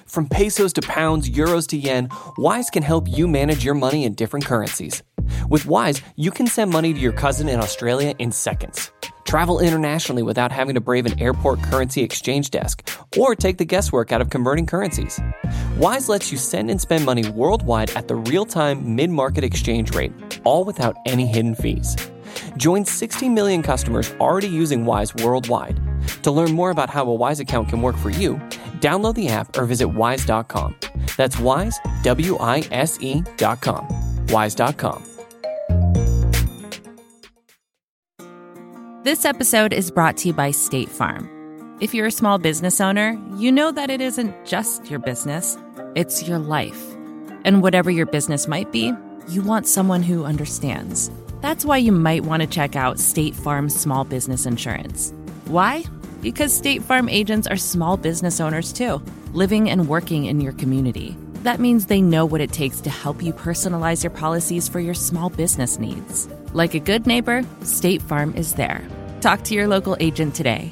From pesos to pounds, euros to yen, Wise can help you manage your money in different currencies. With Wise, you can send money to your cousin in Australia in seconds. Travel internationally without having to brave an airport currency exchange desk or take the guesswork out of converting currencies. Wise lets you send and spend money worldwide at the real-time mid-market exchange rate, all without any hidden fees. Join 60 million customers already using Wise worldwide. To learn more about how a Wise account can work for you, download the app or visit wise.com. That's Wise, WISE.com. Wise.com. This episode is brought to you by State Farm. If you're a small business owner, you know that it isn't just your business, it's your life. And whatever your business might be, you want someone who understands. That's why you might want to check out State Farm Small Business Insurance. Why? Because State Farm agents are small business owners too, living and working in your community. That means they know what it takes to help you personalize your policies for your small business needs. Like a good neighbor, State Farm is there. Talk to your local agent today.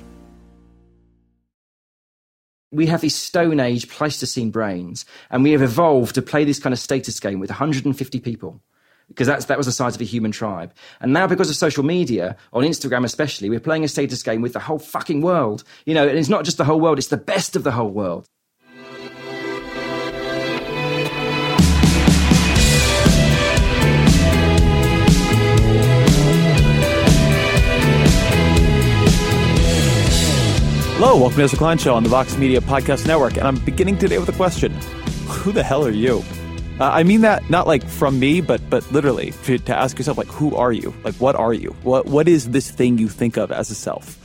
We have these Stone Age Pleistocene brains, and we have evolved to play this kind of status game with 150 people, because that was the size of a human tribe. And now, because of social media, on Instagram especially, we're playing a status game with the whole fucking world. You know, and it's not just the whole world, it's the best of the whole world. Hello, welcome to Ezra Klein Show on the Vox Media Podcast Network, and I'm beginning today with a question. Who the hell are you? I mean that not like from me, but literally to ask yourself, like, who are you? Like, what are you? What is this thing you think of as a self?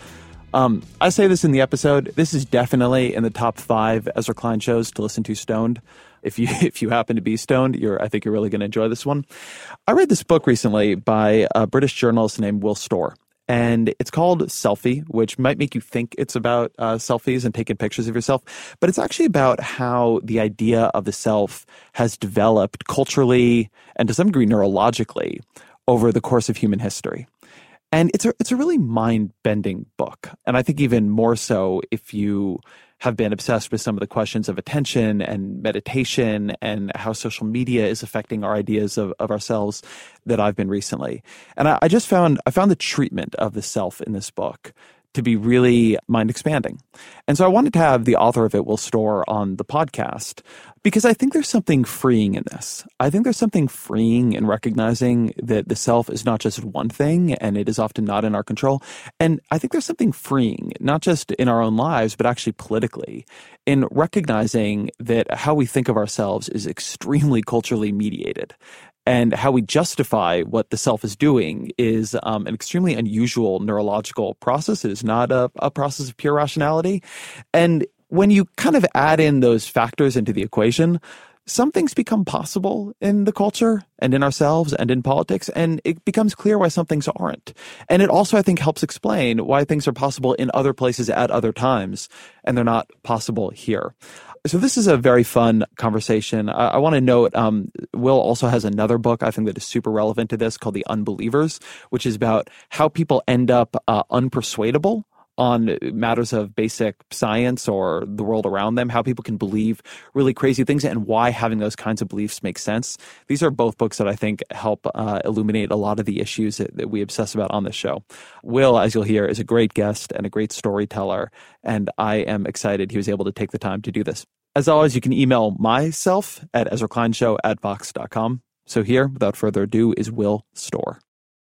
I say this in the episode. This is definitely in the top 5 Ezra Klein shows to listen to stoned. If you happen to be stoned, I think you're really going to enjoy this one. I read this book recently by a British journalist named Will Storr. And it's called Selfie, which might make you think it's about selfies and taking pictures of yourself. But it's actually about how the idea of the self has developed culturally and to some degree neurologically over the course of human history. And it's a really mind-bending book. And I think even more so if you have been obsessed with some of the questions of attention and meditation and how social media is affecting our ideas of ourselves that I've been recently. And I found the treatment of the self in this book to be really mind-expanding. And so I wanted to have the author of it, Will Storr, on the podcast because I think there's something freeing in this. I think there's something freeing in recognizing that the self is not just one thing and it is often not in our control. And I think there's something freeing, not just in our own lives, but actually politically, in recognizing that how we think of ourselves is extremely culturally mediated. And how we justify what the self is doing is an extremely unusual neurological process. It is not a process of pure rationality. And when you kind of add in those factors into the equation, some things become possible in the culture and in ourselves and in politics, and it becomes clear why some things aren't. And it also, I think, helps explain why things are possible in other places at other times, and they're not possible here. So this is a very fun conversation. I want to note, Will also has another book I think that is super relevant to this called The Unbelievers, which is about how people end up unpersuadable on matters of basic science or the world around them, how people can believe really crazy things and why having those kinds of beliefs make sense. These are both books that I think help illuminate a lot of the issues that we obsess about on this show. Will, as you'll hear, is a great guest and a great storyteller, and I am excited he was able to take the time to do this. As always, you can email myself at EzraKleinShow@Vox.com. So here, without further ado, is Will Storr.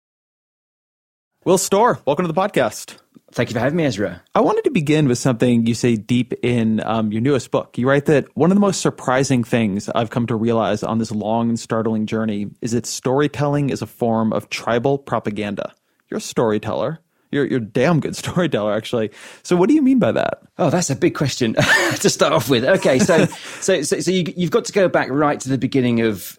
Will Storr, welcome to the podcast. Thank you for having me, Ezra. I wanted to begin with something you say deep in your newest book. You write that one of the most surprising things I've come to realize on this long and startling journey is that storytelling is a form of tribal propaganda. You're a storyteller. You're a damn good storyteller, actually. So what do you mean by that? Oh, that's a big question to start off with. Okay, so you've got to go back right to the beginning of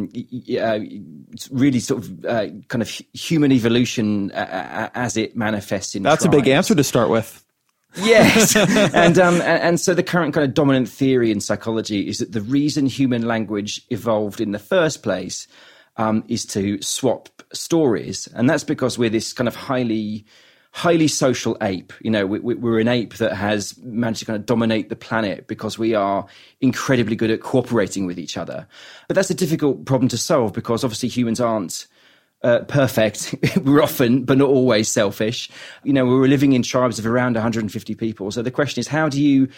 really sort of kind of human evolution as it manifests in That's tribes. A big answer to start with. Yes. and so the current kind of dominant theory in psychology is that the reason human language evolved in the first place is to swap stories. And that's because we're this kind of highly highly social ape. We're an ape that has managed to kind of dominate the planet because we are incredibly good at cooperating with each other. But that's a difficult problem to solve because obviously humans aren't perfect. We're often, but not always, selfish. We're living in tribes of around 150 people. So the question is, how do you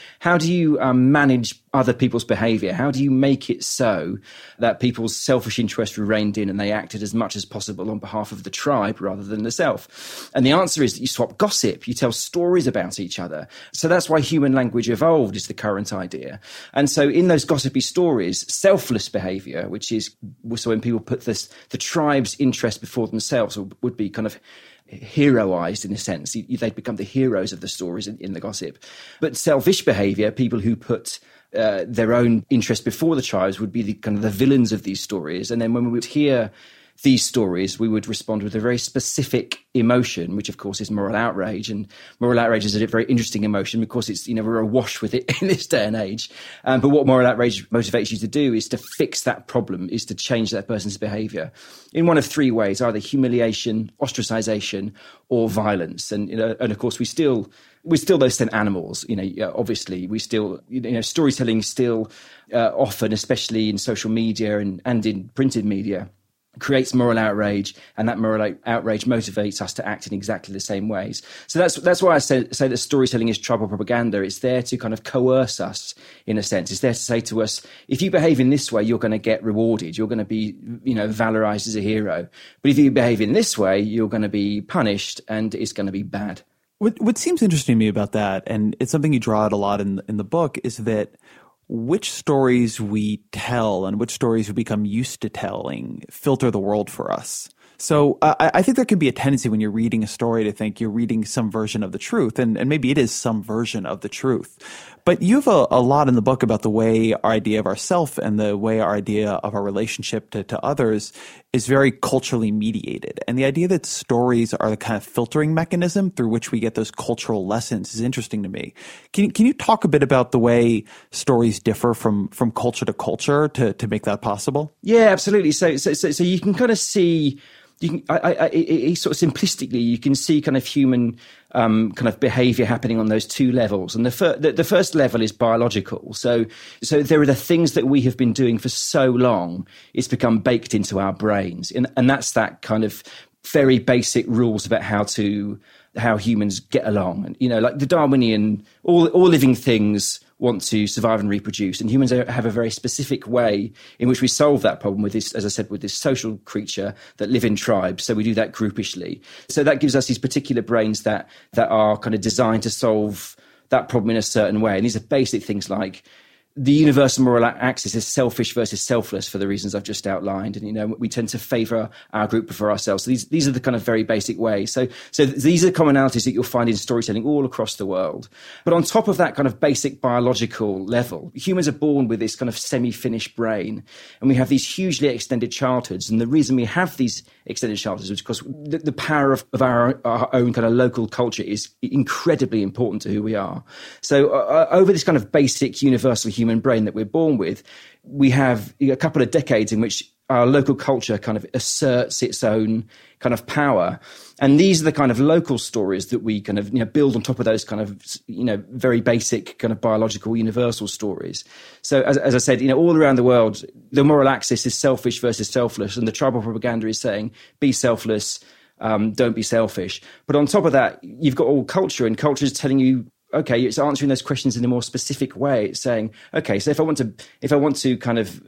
manage other people's behavior? How do you make it so that people's selfish interests are reined in and they acted as much as possible on behalf of the tribe rather than the self? And the answer is that you swap gossip. You tell stories about each other. So that's why human language evolved, is the current idea. And so in those gossipy stories, selfless behavior, which is so when people put the tribe's interest before themselves, would be kind of heroized in a sense. They'd become the heroes of the stories in the gossip. But selfish behavior, people who put their own interest before the tribes, would be the kind of the villains of these stories. And then when we would hear these stories, we would respond with a very specific emotion, which of course is moral outrage. And moral outrage is a very interesting emotion because it's, we're awash with it in this day and age. But what moral outrage motivates you to do is to fix that problem, is to change that person's behavior in one of three ways: either humiliation, ostracization, or violence. And of course we're still those same animals. Obviously we still, storytelling still often, especially in social media and in printed media, creates moral outrage, and that moral outrage motivates us to act in exactly the same ways. So that's why I say that storytelling is tribal propaganda. It's there to kind of coerce us, in a sense. It's there to say to us, if you behave in this way, you're going to get rewarded. You're going to be, valorized as a hero. But if you behave in this way, you're going to be punished, and it's going to be bad. What seems interesting to me about that, and it's something you draw out a lot in the book, is that which stories we tell and which stories we become used to telling filter the world for us. So I think there can be a tendency when you're reading a story to think you're reading some version of the truth, and maybe it is some version of the truth. But you have a lot in the book about the way our idea of ourself and the way our idea of our relationship to others is very culturally mediated. And the idea that stories are the kind of filtering mechanism through which we get those cultural lessons is interesting to me. Can you talk a bit about the way stories differ from culture to culture to make that possible? Yeah, absolutely. So you can kind of see, sort of simplistically, you can see kind of human kind of behavior happening on those two levels. And the first level is biological. So there are the things that we have been doing for so long, it's become baked into our brains. And that's that kind of very basic rules about how humans get along. And, like the Darwinian, all living things want to survive and reproduce. And humans have a very specific way in which we solve that problem with this, as I said, with this social creature that live in tribes. So we do that groupishly. So that gives us these particular brains that are kind of designed to solve that problem in a certain way. And these are basic things like the universal moral axis is selfish versus selfless for the reasons I've just outlined. And, we tend to favor our group before ourselves. So these are the kind of very basic ways. So these are commonalities that you'll find in storytelling all across the world. But on top of that kind of basic biological level, humans are born with this kind of semi-finished brain. And we have these hugely extended childhoods. And the reason we have these extended childhoods is because the power of our own kind of local culture is incredibly important to who we are. So over this kind of basic universal human brain that we're born with, we have a couple of decades in which our local culture kind of asserts its own kind of power. And these are the kind of local stories that we kind of, build on top of those kind of, very basic kind of biological universal stories. So as I said, all around the world, the moral axis is selfish versus selfless. And the tribal propaganda is saying, be selfless, don't be selfish. But on top of that, you've got all culture, and culture is telling you, okay, it's answering those questions in a more specific way. It's saying, okay, so if I want to kind of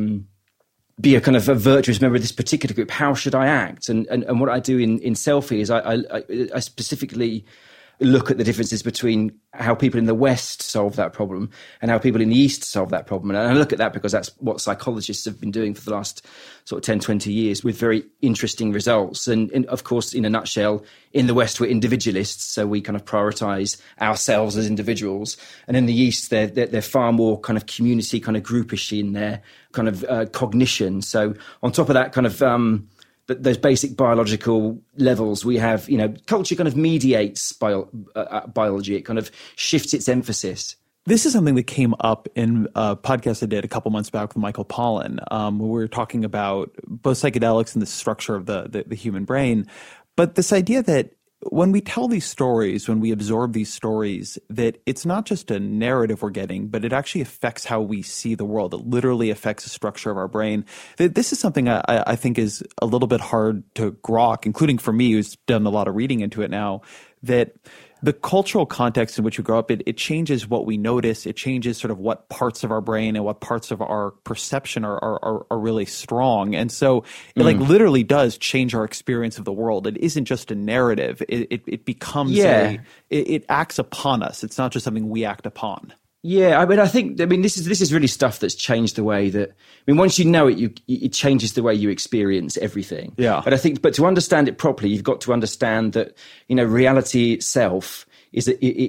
be a kind of a virtuous member of this particular group, how should I act? And what I do in Selfie is I specifically look at the differences between how people in the West solve that problem and how people in the East solve that problem. And I look at that because that's what psychologists have been doing for the last sort of 10, 20 years with very interesting results. And of course, in a nutshell, in the West, we're individualists. So we kind of prioritize ourselves as individuals. And in the East, they're far more kind of community, kind of groupish in their kind of cognition. So on top of that kind of those basic biological levels, we have, culture kind of mediates biology. It kind of shifts its emphasis. This is something that came up in a podcast I did a couple months back with Michael Pollan, where we were talking about both psychedelics and the structure of the human brain. But this idea that when we tell these stories, when we absorb these stories, that it's not just a narrative we're getting, but it actually affects how we see the world. It literally affects the structure of our brain. This is something I think is a little bit hard to grok, including for me, who's done a lot of reading into it now, that the cultural context in which we grow up, it changes what we notice. It changes sort of what parts of our brain and what parts of our perception are really strong. And so it like literally does change our experience of the world. It isn't just a narrative. It becomes it acts upon us. It's not just something we act upon. Yeah, I mean, this is really stuff that's changed the way that, once you know it, it changes the way you experience everything. Yeah. But to understand it properly, you've got to understand that, reality itself is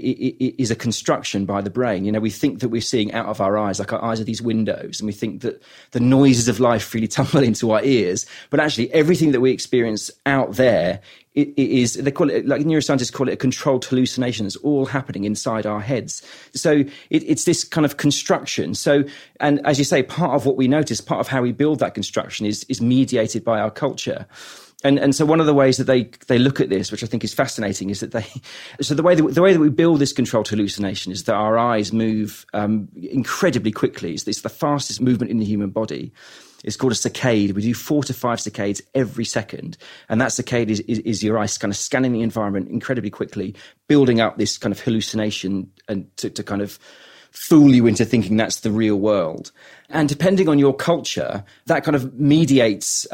a construction by the brain. We think that we're seeing out of our eyes, like our eyes are these windows, and we think that the noises of life really tumble into our ears. But actually, everything that we experience out there, it is, they call it, like neuroscientists call it, a controlled hallucination. It's all happening inside our heads. So it's this kind of construction. So, and as you say, part of what we notice, part of how we build that construction is mediated by our culture. And so one of the ways that they look at this, which I think is fascinating, is that the way that we build this controlled hallucination is that our eyes move incredibly quickly. It's the fastest movement in the human body. It's called a saccade. We do 4 to 5 saccades every second. And that saccade is your eyes kind of scanning the environment incredibly quickly, building up this kind of hallucination and to kind of fool you into thinking that's the real world. And depending on your culture, that kind of mediates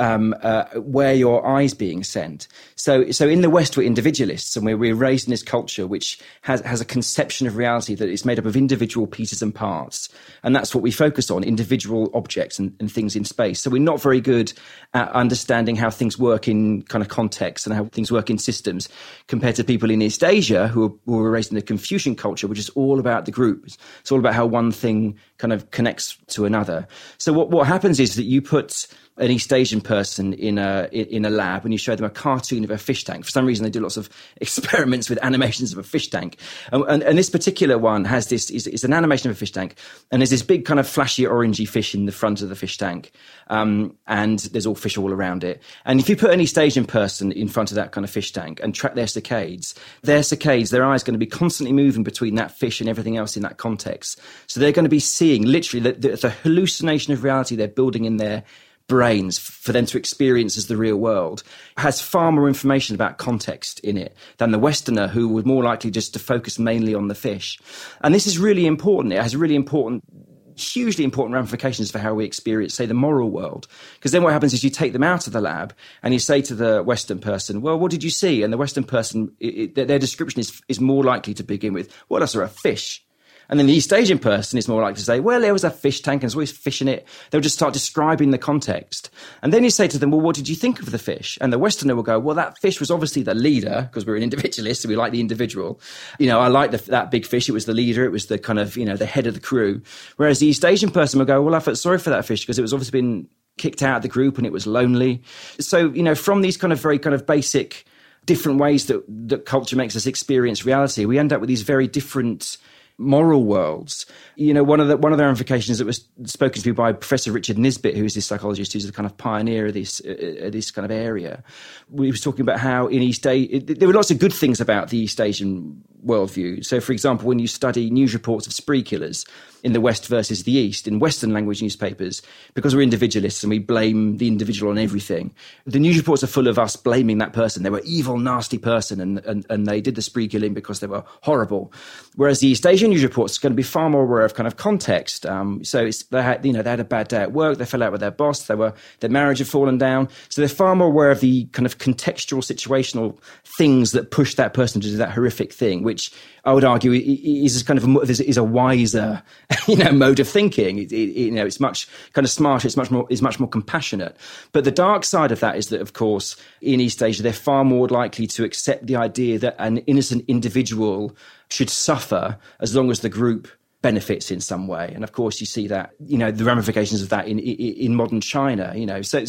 where your eye's being sent. So in the West, we're individualists, and we're raised in this culture which has a conception of reality that is made up of individual pieces and parts. And that's what we focus on, individual objects and things in space. So we're not very good at understanding how things work in kind of context and how things work in systems compared to people in East Asia who were raised in the Confucian culture, which is all about the group. It's all about how one thing kind of connects to another. So what happens is that you put an East Asian person in a lab and you show them a cartoon of a fish tank. For some reason, they do lots of experiments with animations of a fish tank. And this particular one has this, is an animation of a fish tank. And there's this big kind of flashy orangey fish in the front of the fish tank. And there's all fish all around it. And if you put an East Asian person in front of that kind of fish tank and track their saccades, their eyes are going to be constantly moving between that fish and everything else in that context. So they're going to be seeing literally the hallucination of reality they're building in their brains for them to experience as the real world has far more information about context in it than the Westerner, who was more likely just to focus mainly on the fish. And this is really important. It has really important, hugely important ramifications for how we experience, say, the moral world. Because then what happens is you take them out of the lab and you say to the Western person, well, what did you see? And the Western person, their description is more likely to begin with, well, I saw a fish. And then the East Asian person is more likely to say, well, there was a fish tank and there's always fish in it. They'll just start describing the context. And then you say to them, well, what did you think of the fish? And the Westerner will go, well, that fish was obviously the leader, because we're an individualist, so we like the individual. I like that big fish. It was the leader. It was the kind of, the head of the crew. Whereas the East Asian person will go, well, I felt sorry for that fish because it was obviously been kicked out of the group and it was lonely. So, from these kind of very kind of basic different ways that culture makes us experience reality, we end up with these very different moral worlds. One of the ramifications that was spoken to by Professor Richard Nisbet, who is this psychologist who's the kind of pioneer of this kind of area. We was talking about how in East Asia, there were lots of good things about the East Asian worldview. So, for example, when you study news reports of spree killers in the West versus the East, in Western language newspapers, because we're individualists and we blame the individual on everything, the news reports are full of us blaming that person. They were evil, nasty person, and they did the spree killing because they were horrible. Whereas the East Asian news reports are going to be far more aware of kind of context. So they had a bad day at work, they fell out with their boss, their marriage had fallen down. So they're far more aware of the kind of contextual, situational things that push that person to do that horrific thing, which I would argue is kind of is a wiser, mode of thinking. It's much kind of smarter. It's much more compassionate. But the dark side of that is that, of course, in East Asia, they're far more likely to accept the idea that an innocent individual should suffer as long as the group benefits in some way. And of course, you see that, the ramifications of that in modern China. So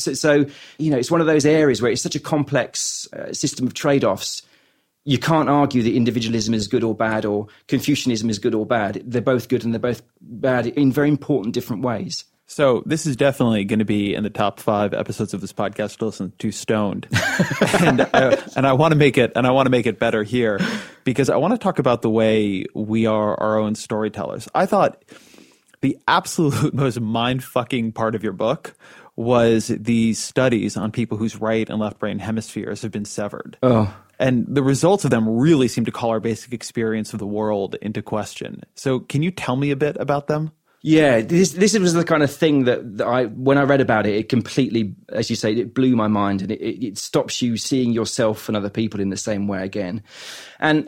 it's one of those areas where it's such a complex system of trade-offs. You can't argue that individualism is good or bad, or Confucianism is good or bad. They're both good and they're both bad in very important different ways. So this is definitely going to be in the top 5 episodes of this podcast to listen to stoned, and I want to make it better here because I want to talk about the way we are our own storytellers. I thought the absolute most mind-fucking part of your book was these studies on people whose right and left brain hemispheres have been severed. Oh. And the results of them really seem to call our basic experience of the world into question. So can you tell me a bit about them? Yeah, this was the kind of thing that I, when I read about it, it completely, as you say, it blew my mind, and it stops you seeing yourself and other people in the same way again. And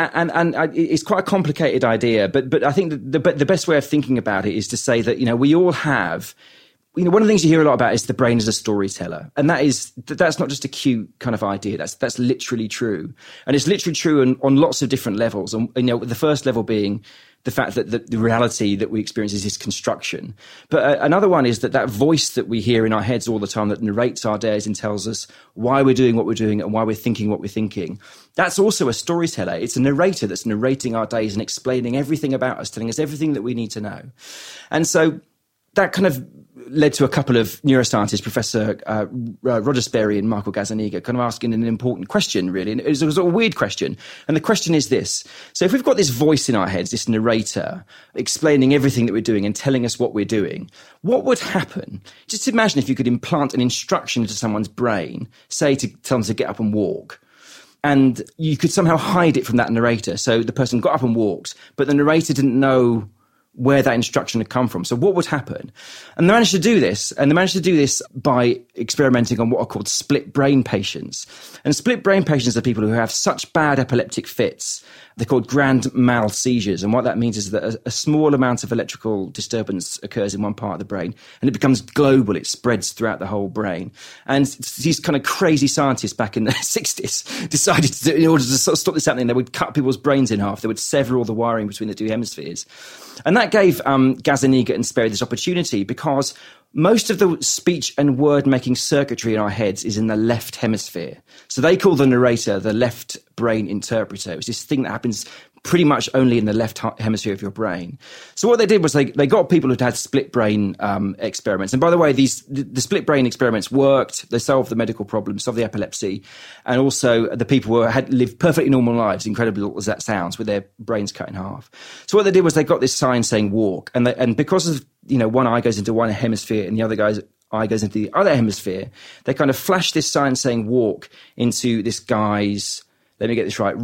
it's quite a complicated idea, but I think the best way of thinking about it is to say that, we all have, one of the things you hear a lot about is the brain as a storyteller. And that's not just a cute kind of idea. That's literally true. And it's literally true on lots of different levels. And, the first level being the fact that the reality that we experience is this construction. But another one is that voice that we hear in our heads all the time that narrates our days and tells us why we're doing what we're doing and why we're thinking what we're thinking. That's also a storyteller. It's a narrator that's narrating our days and explaining everything about us, telling us everything that we need to know. And so that kind of led to a couple of neuroscientists, Professor Roger Sperry and Michael Gazzaniga, kind of asking an important question, really. And it was a weird question. And the question is this. So if we've got this voice in our heads, this narrator, explaining everything that we're doing and telling us what we're doing, what would happen? Just imagine if you could implant an instruction into someone's brain, say to tell them to get up and walk. And you could somehow hide it from that narrator. So the person got up and walked, but the narrator didn't know where that instruction had come from. So what would happen? And they managed to do this. And they managed to do this by experimenting on what are called split brain patients. And split brain patients are people who have such bad epileptic fits. They're called grand mal seizures. And what that means is that a small amount of electrical disturbance occurs in one part of the brain and it becomes global. It spreads throughout the whole brain. And these kind of crazy scientists back in the 60s decided to, in order to sort of stop this happening, they would cut people's brains in half. They would sever all the wiring between the two hemispheres. And that gave Gazzaniga and Sperry this opportunity because most of the speech and word-making circuitry in our heads is in the left hemisphere. So they call the narrator the left brain interpreter. It's this thing that happens pretty much only in the left hemisphere of your brain. So what they did was they got people who'd had split brain experiments. And by the way, the split brain experiments worked. They solved the medical problems, solved the epilepsy. And also the people who had lived perfectly normal lives, incredibly as that sounds, with their brains cut in half. So what they did was they got this sign saying walk. And because of, one eye goes into one hemisphere and the other guy's eye goes into the other hemisphere, they kind of flashed this sign saying walk into this guy's, let me get this right,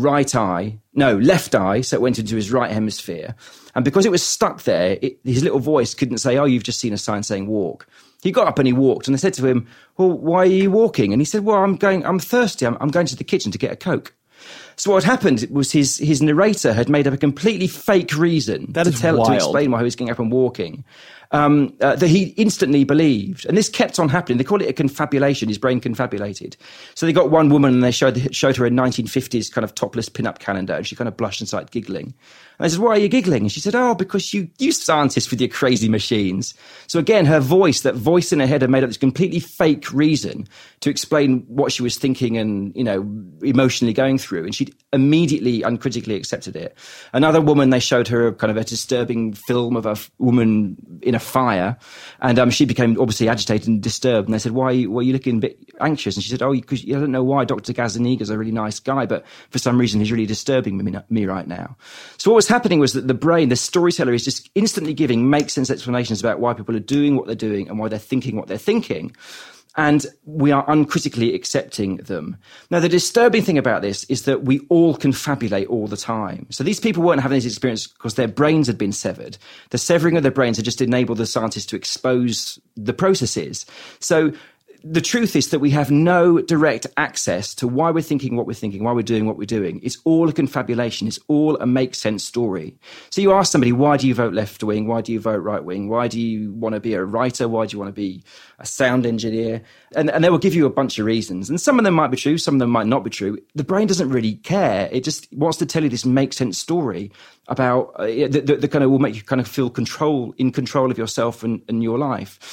left eye, so it went into his right hemisphere. And because it was stuck there, his little voice couldn't say, oh, you've just seen a sign saying walk. He got up and he walked, and they said to him, well, why are you walking? And he said, well, I'm thirsty, I'm going to the kitchen to get a Coke. So what happened was his narrator had made up a completely fake reason to explain why he was getting up and walking. That he instantly believed. And this kept on happening. They call it a confabulation. His brain confabulated. So they got one woman and they showed her a 1950s kind of topless pin-up calendar, and she kind of blushed and started giggling. And I said, why are you giggling? And she said, oh, because you scientists with your crazy machines. So again, that voice in her head had made up this completely fake reason to explain what she was thinking and, emotionally going through. And she immediately, uncritically accepted it. Another woman, they showed her kind of a disturbing film of a woman in a fire, and she became obviously agitated and disturbed. And they said, why are you looking a bit anxious? And she said, oh, because I don't know why. Dr. Gazzaniga's a really nice guy, but for some reason he's really disturbing me right now. So what was happening was that the brain, the storyteller, is just instantly giving make sense explanations about why people are doing what they're doing and why they're thinking what they're thinking. And we are uncritically accepting them. Now, the disturbing thing about this is that we all confabulate all the time. So these people weren't having this experience because their brains had been severed. The severing of their brains had just enabled the scientists to expose the processes. So the truth is that we have no direct access to why we're thinking what we're thinking, why we're doing what we're doing. It's all a confabulation. It's all a make-sense story. So you ask somebody, why do you vote left-wing? Why do you vote right-wing? Why do you want to be a writer? Why do you want to be a sound engineer? And they will give you a bunch of reasons. And some of them might be true. Some of them might not be true. The brain doesn't really care. It just wants to tell you this make-sense story about the kind of will make you kind of feel in control of yourself and your life.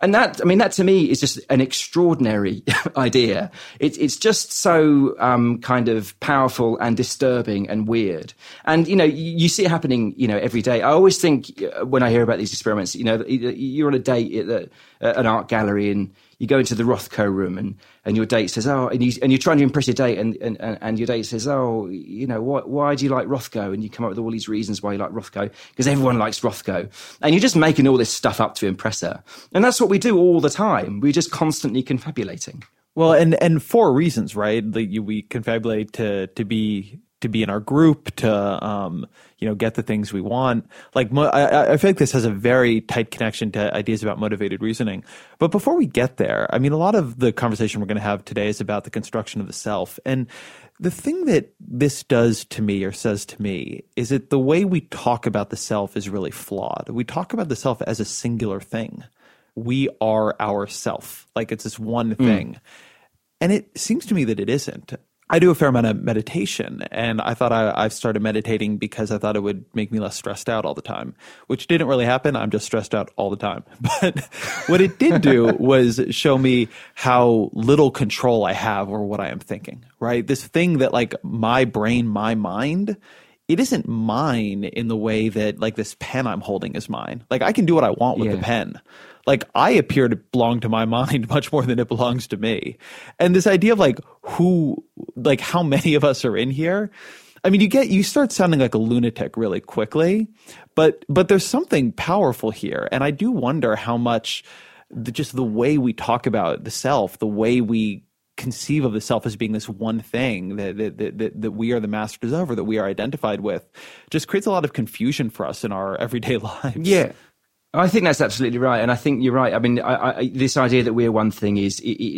And that to me is just an extraordinary idea. It's just so kind of powerful and disturbing and weird. And, you see it happening, every day. I always think when I hear about these experiments, you're on a date at an art gallery and you go into the Rothko room and your date says, and you're trying to impress your date and your date says, why do you like Rothko? And you come up with all these reasons why you like Rothko, because everyone likes Rothko. And you're just making all this stuff up to impress her. And that's what we do all the time. We're just constantly confabulating. Well, and for reasons, right? We confabulate to be in our group, to get the things we want. Like I feel like this has a very tight connection to ideas about motivated reasoning. But before we get there, I mean, a lot of the conversation we're going to have today is about the construction of the self. And the thing that this does to me or says to me is that the way we talk about the self is really flawed. We talk about the self as a singular thing. We are our self. Like it's this one thing. And it seems to me that it isn't. I do a fair amount of meditation, and I thought I started meditating because I thought it would make me less stressed out all the time, which didn't really happen. I'm just stressed out all the time. But what it did do was show me how little control I have over what I am thinking, right? This thing that like my brain, my mind, it isn't mine in the way that like this pen I'm holding is mine. Like I can do what I want with the pen. Like I appear to belong to my mind much more than it belongs to me. And this idea of like how many of us are in here. I mean, you start sounding like a lunatic really quickly, but there's something powerful here. And I do wonder how much just the way we talk about the self, the way we conceive of the self as being this one thing that we are the masters of, or that we are identified with, just creates a lot of confusion for us in our everyday lives. Yeah. I think that's absolutely right, and I think you're right. I mean, this idea that we're one thing is,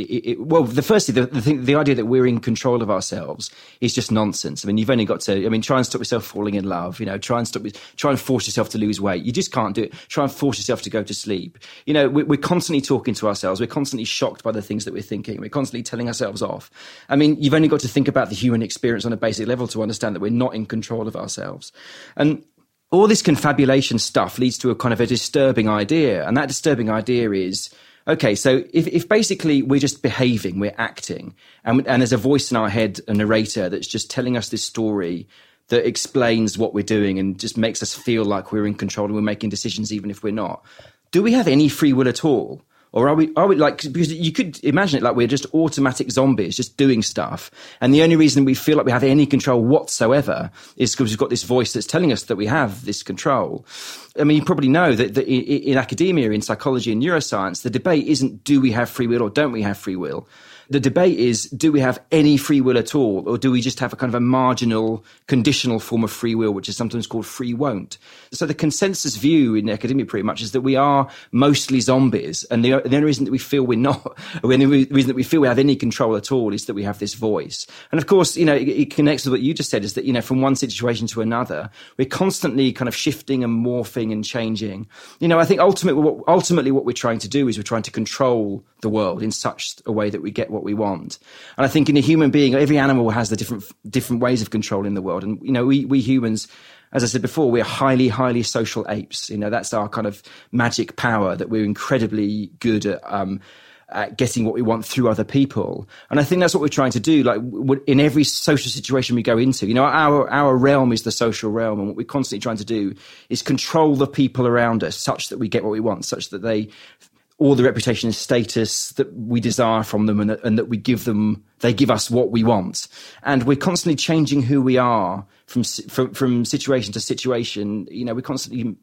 the idea that we're in control of ourselves is just nonsense. I mean, you've only got to, try and stop yourself falling in love. Try and force yourself to lose weight. You just can't do it. Try and force yourself to go to sleep. We're constantly talking to ourselves. We're constantly shocked by the things that we're thinking. We're constantly telling ourselves off. I mean, you've only got to think about the human experience on a basic level to understand that we're not in control of ourselves. And all this confabulation stuff leads to a kind of a disturbing idea. And that disturbing idea is, okay, so if basically we're just behaving, we're acting, and there's a voice in our head, a narrator that's just telling us this story that explains what we're doing and just makes us feel like we're in control and we're making decisions even if we're not. Do we have any free will at all? Or are we like, because you could imagine it like we're just automatic zombies, just doing stuff. And the only reason we feel like we have any control whatsoever is because we've got this voice that's telling us that we have this control. I mean, you probably know that in academia, in psychology and neuroscience, the debate isn't do we have free will or don't we have free will? The debate is, do we have any free will at all? Or do we just have a kind of a marginal, conditional form of free will, which is sometimes called free won't? So the consensus view in academia pretty much is that we are mostly zombies. And the only reason that we feel we're not, or the only reason that we feel we have any control at all is that we have this voice. And of course, it connects with what you just said, is that, from one situation to another, we're constantly kind of shifting and morphing and changing. I think ultimately what we're trying to do is we're trying to control the world in such a way that we get what we want. And I think in a human being, every animal has the different ways of controlling the world. And, we humans, as I said before, we're highly, highly social apes. That's our kind of magic power, that we're incredibly good at getting what we want through other people. And I think that's what we're trying to do. Like in every social situation we go into, our realm is the social realm. And what we're constantly trying to do is control the people around us such that we get what we want, such that all the reputation and status that we desire from them, and that they give us what we want. And we're constantly changing who we are from situation to situation. We're constantly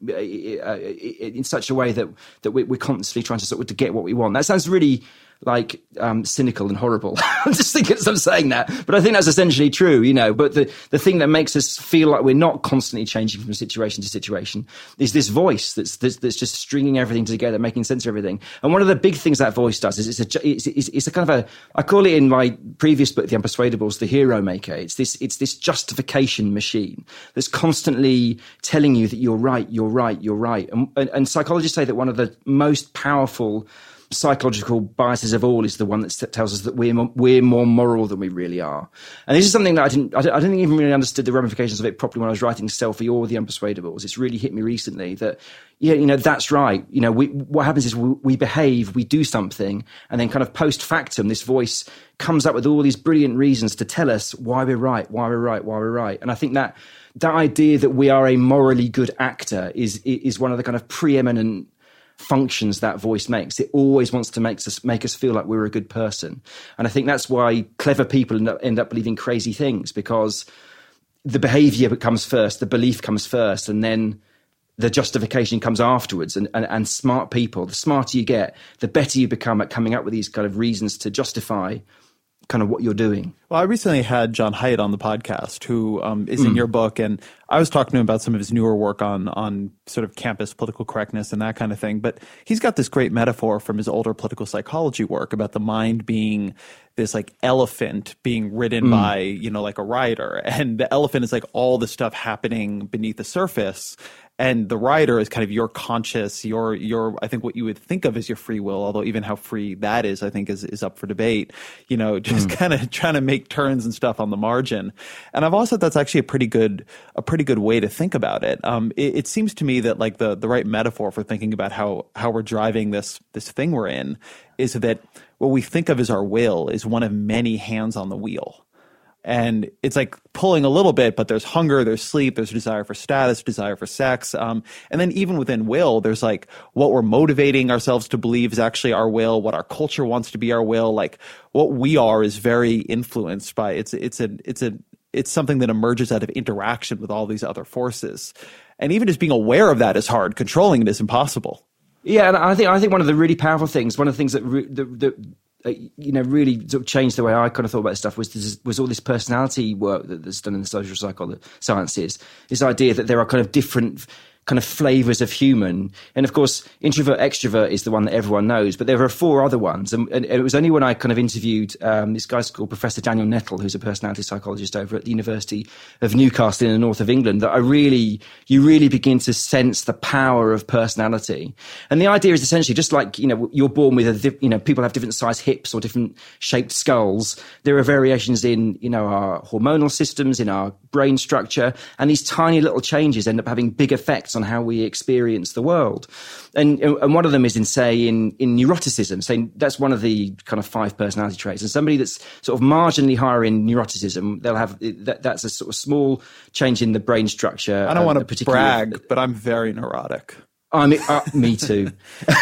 in such a way that we're constantly trying to sort of to get what we want. That sounds really like cynical and horrible. I'm just thinking as I'm saying that, but I think that's essentially true, But the thing that makes us feel like we're not constantly changing from situation to situation is this voice that's just stringing everything together, making sense of everything. And one of the big things that voice does is it's a kind of I call it in my previous book, The Unpersuadables, the hero maker. It's this justification machine that's constantly telling you that you're right. And psychologists say that one of the most powerful psychological biases of all is the one that tells us that we're more moral than we really are. And this is something that I don't even really understood the ramifications of it properly when I was writing Selfie or The Unpersuadables. It's really hit me recently that, that's right. What happens is we behave, we do something, and then kind of post factum, this voice comes up with all these brilliant reasons to tell us why we're right. And I think that idea that we are a morally good actor is one of the kind of preeminent functions that voice makes. It always wants to make us feel like we're a good person. And I think that's why clever people end up believing crazy things, because the behavior comes first, the belief comes first, and then the justification comes afterwards. And smart people, the smarter you get, the better you become at coming up with these kind of reasons to justify kind of what you're doing. Well, I recently had John Haidt on the podcast, who is in your book, and I was talking to him about some of his newer work on sort of campus political correctness and that kind of thing. But he's got this great metaphor from his older political psychology work about the mind being this like elephant being ridden by, like a rider. And the elephant is like all the stuff happening beneath the surface. And the rider is kind of your conscious, your I think what you would think of as your free will, although even how free that is, I think is up for debate, just kind of trying to make turns and stuff on the margin. And I've also thought that's actually a pretty good way to think about it. It seems to me that like the right metaphor for thinking about how we're driving this thing we're in is that what we think of as our will is one of many hands on the wheel. And it's like pulling a little bit, but there's hunger, there's sleep, there's desire for status, desire for sex. And then even within will, there's like what we're motivating ourselves to believe is actually our will, what our culture wants to be our will. Like what we are is very influenced by it's something that emerges out of interaction with all these other forces. And even just being aware of that is hard. Controlling it is impossible. Yeah, and I think one of the really powerful things, one of the things that really sort of changed the way I kind of thought about this stuff was all this personality work that's done in the social psychology sciences. This idea that there are kind of different kind of flavors of human. And of course, introvert, extrovert is the one that everyone knows, but there are 4 other ones. And it was only when I kind of interviewed this guy called Professor Daniel Nettle, who's a personality psychologist over at the University of Newcastle in the north of England, that you really begin to sense the power of personality. And the idea is essentially just like, you're born with people have different size hips or different shaped skulls. There are variations in, our hormonal systems, in our brain structure, and these tiny little changes end up having big effects on how we experience the world. And one of them is in neuroticism. Saying that's one of the kind of 5 personality traits. And somebody that's sort of marginally higher in neuroticism, they'll have that's a sort of small change in the brain structure. I don't want to brag, but I'm very neurotic. I mean, me too.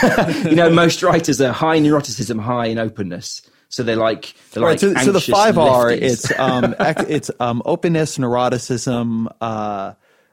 Most writers are high in neuroticism, high in openness. So they're like right, so the 5 are lefties. it's openness, neuroticism.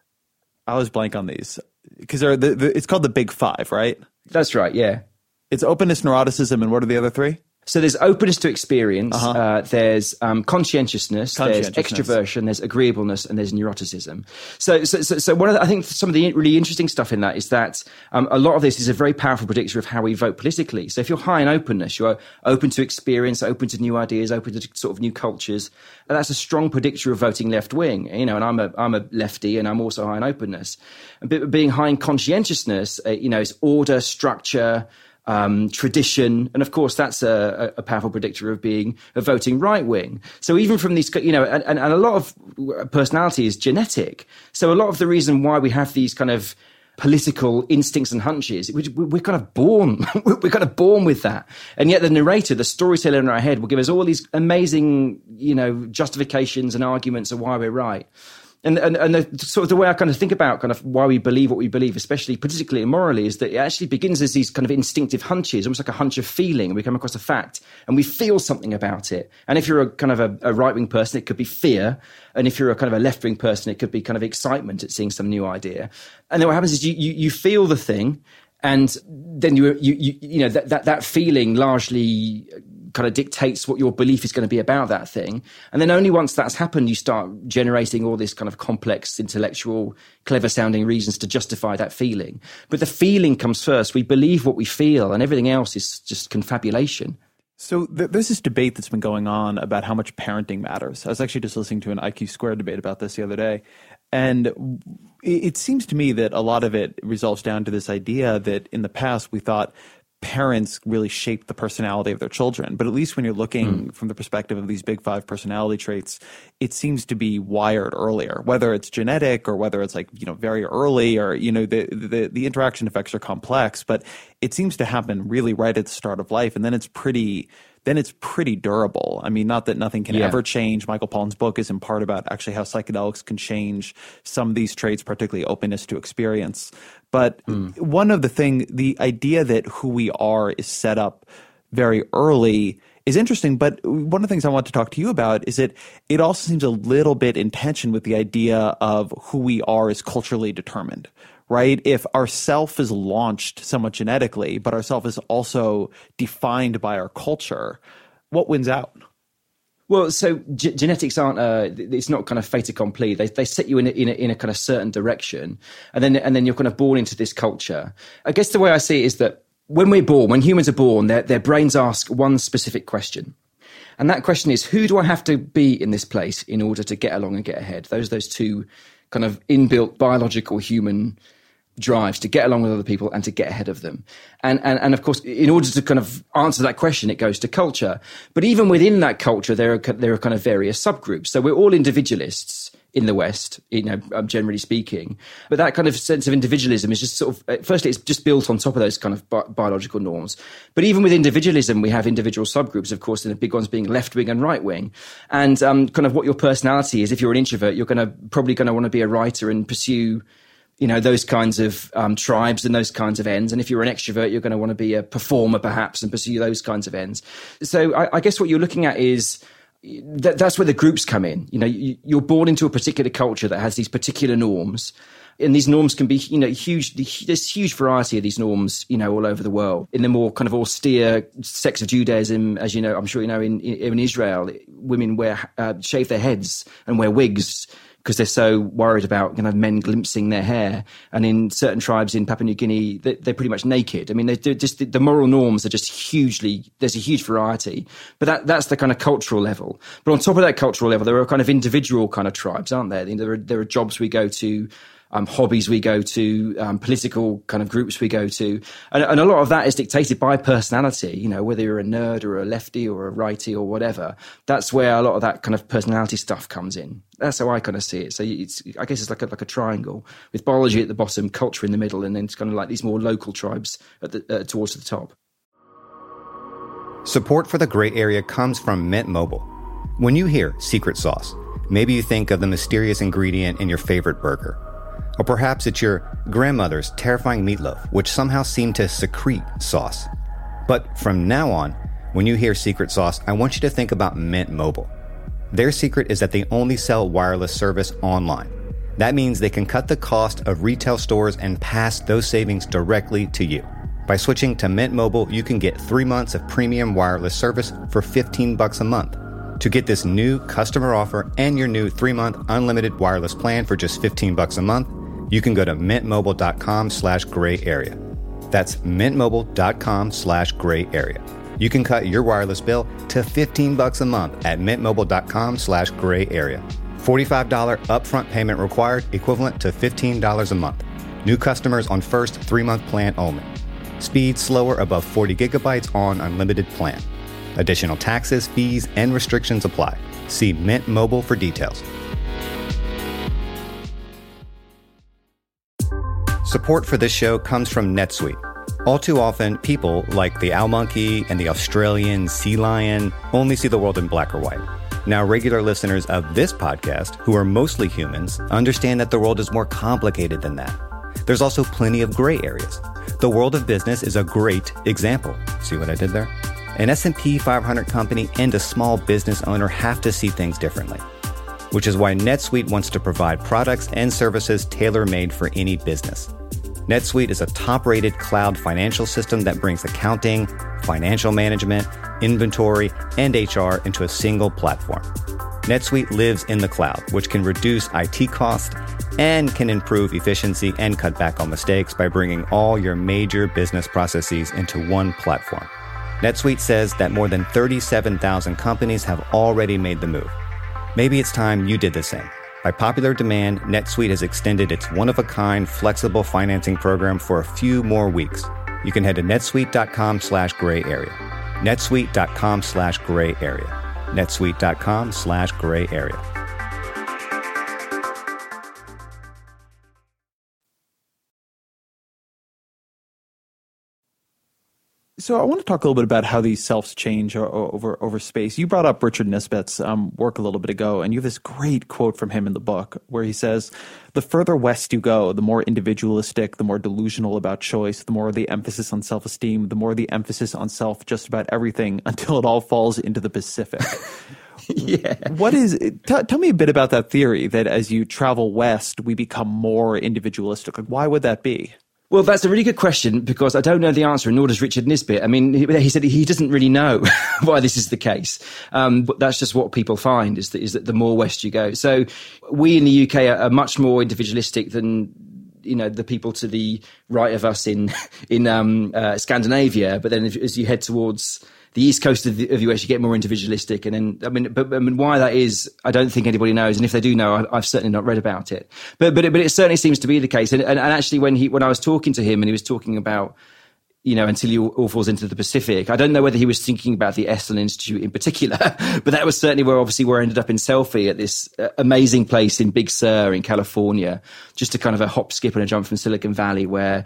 I always blank on these because it's called the Big 5, right? That's right. Yeah. It's openness, neuroticism, and what are the other 3? So there's openness to experience, there's conscientiousness, there's extroversion, there's agreeableness, and there's neuroticism. So one of I think some of the really interesting stuff in that is that a lot of this is a very powerful predictor of how we vote politically. So if you're high in openness, you're open to experience, open to new ideas, open to sort of new cultures, and that's a strong predictor of voting left wing. And I'm a lefty, and I'm also high in openness. But being high in conscientiousness, is order, structure, tradition, and of course that's a powerful predictor of voting right wing. So even from these, and a lot of personality is genetic. So a lot of the reason why we have these kind of political instincts and hunches, we're kind of born, we're kind of born with that. And yet the narrator, the storyteller in our head, will give us all these amazing, justifications and arguments of why we're right. And the sort of the way I kind of think about kind of why we believe what we believe, especially politically and morally, is that it actually begins as these kind of instinctive hunches, almost like a hunch of feeling. We come across a fact and we feel something about it. And if you're a kind of a right-wing person, it could be fear. And if you're a kind of a left-wing person, it could be kind of excitement at seeing some new idea. And then what happens is you feel the thing, and then that feeling largely kind of dictates what your belief is going to be about that thing. And then only once that's happened, you start generating all this kind of complex, intellectual, clever sounding reasons to justify that feeling. But the feeling comes first. We believe what we feel, and everything else is just confabulation. So there's this debate that's been going on about how much parenting matters. I was actually just listening to an IQ Squared debate about this the other day. And it seems to me that a lot of it resolves down to this idea that in the past we thought parents really shape the personality of their children. But at least when you're looking from the perspective of these big five personality traits, it seems to be wired earlier, whether it's genetic or whether it's like, very early, or, the interaction effects are complex, but it seems to happen really right at the start of life. And then it's pretty durable. I mean, not that nothing can ever change. Michael Pollan's book is in part about actually how psychedelics can change some of these traits, particularly openness to experience. But the idea that who we are is set up very early is interesting. But one of the things I want to talk to you about is that it also seems a little bit in tension with the idea of who we are is culturally determined. Right? If our self is launched somewhat genetically, but our self is also defined by our culture, what wins out? Well, so genetics aren't it's not kind of fait accompli. They set you in a kind of certain direction, and then you're kind of born into this culture. I guess the way I see it is that when humans are born, their brains ask one specific question. And that question is, who do I have to be in this place in order to get along and get ahead? Those two kind of inbuilt biological human drives to get along with other people and to get ahead of them. And of course, in order to kind of answer that question, it goes to culture. But even within that culture, there are kind of various subgroups. So we're all individualists in the West, generally speaking. But that kind of sense of individualism is just sort of, firstly, it's just built on top of those kind of biological norms. But even with individualism, we have individual subgroups, of course, and the big ones being left wing and right wing. And kind of what your personality is, if you're an introvert, you're probably going to want to be a writer and pursue those kinds of tribes and those kinds of ends. And if you're an extrovert, you're going to want to be a performer, perhaps, and pursue those kinds of ends. So I guess what you're looking at is that's where the groups come in. You're born into a particular culture that has these particular norms. And these norms can be, huge. There's huge variety of these norms, all over the world. In the more kind of austere sects of Judaism, as I'm sure in Israel, women shave their heads and wear wigs, because they're so worried about men glimpsing their hair. And in certain tribes in Papua New Guinea, they're pretty much naked. I mean, they're just the moral norms are just there's a huge variety. But that's the kind of cultural level. But on top of that cultural level, there are kind of individual kind of tribes, aren't there? There are jobs we go to, hobbies we go to, political kind of groups we go to. And a lot of that is dictated by personality, whether you're a nerd or a lefty or a righty or whatever. That's where a lot of that kind of personality stuff comes in. That's how I kind of see it. So I guess it's like a triangle with biology at the bottom, culture in the middle, and then it's kind of like these more local tribes towards the top. Support for the Gray Area comes from Mint Mobile. When you hear secret sauce, maybe you think of the mysterious ingredient in your favorite burger. Or perhaps it's your grandmother's terrifying meatloaf, which somehow seemed to secrete sauce. But from now on, when you hear secret sauce, I want you to think about Mint Mobile. Their secret is that they only sell wireless service online. That means they can cut the cost of retail stores and pass those savings directly to you. By switching to Mint Mobile, you can get 3 months of premium wireless service for $15 a month. To get this new customer offer and your new 3-month unlimited wireless plan for just $15 a month, you can go to mintmobile.com/gray area. That's mintmobile.com/gray area. You can cut your wireless bill to $15 a month at mintmobile.com/gray area. $45 upfront payment required, equivalent to $15 a month. New customers on first 3-month plan only. Speed slower above 40 gigabytes on unlimited plan. Additional taxes, fees, and restrictions apply. See Mint Mobile for details. Support for this show comes from NetSuite. All too often, people like the owl monkey and the Australian sea lion only see the world in black or white. Now, regular listeners of this podcast, who are mostly humans, understand that the world is more complicated than that. There's also plenty of gray areas. The world of business is a great example. See what I did there? An S&P 500 company and a small business owner have to see things differently, which is why NetSuite wants to provide products and services tailor-made for any business. NetSuite is a top-rated cloud financial system that brings accounting, financial management, inventory, and HR into a single platform. NetSuite lives in the cloud, which can reduce IT costs and can improve efficiency and cut back on mistakes by bringing all your major business processes into one platform. NetSuite says that more than 37,000 companies have already made the move. Maybe it's time you did the same. By popular demand, NetSuite has extended its one-of-a-kind flexible financing program for a few more weeks. You can head to netsuite.com/gray area. netsuite.com/gray area. netsuite.com/gray area. So I want to talk a little bit about how these selves change over space. You brought up Richard Nisbet's work a little bit ago, and you have this great quote from him in the book where he says, "The further west you go, the more individualistic, the more delusional about choice, the more the emphasis on self-esteem, the more the emphasis on self just about everything, until it all falls into the Pacific." Yeah. What is tell me a bit about that theory that as you travel west, we become more individualistic. Like, why would that be? Well, that's a really good question, because I don't know the answer, and nor does Richard Nisbet. I mean, he said he doesn't really know why this is the case. But that's just what people find, is that the more west you go. So we in the UK are much more individualistic than, the people to the right of us in Scandinavia. But then as you head towards the east coast of the US, you get more individualistic. And then, why that is, I don't think anybody knows. And if they do know, I've certainly not read about it. But it certainly seems to be the case. And actually, when I was talking to him and he was talking about, until he all falls into the Pacific, I don't know whether he was thinking about the Esalen Institute in particular, but that was certainly where I ended up in Selfie, at this amazing place in Big Sur in California, just a kind of a hop, skip and a jump from Silicon Valley, where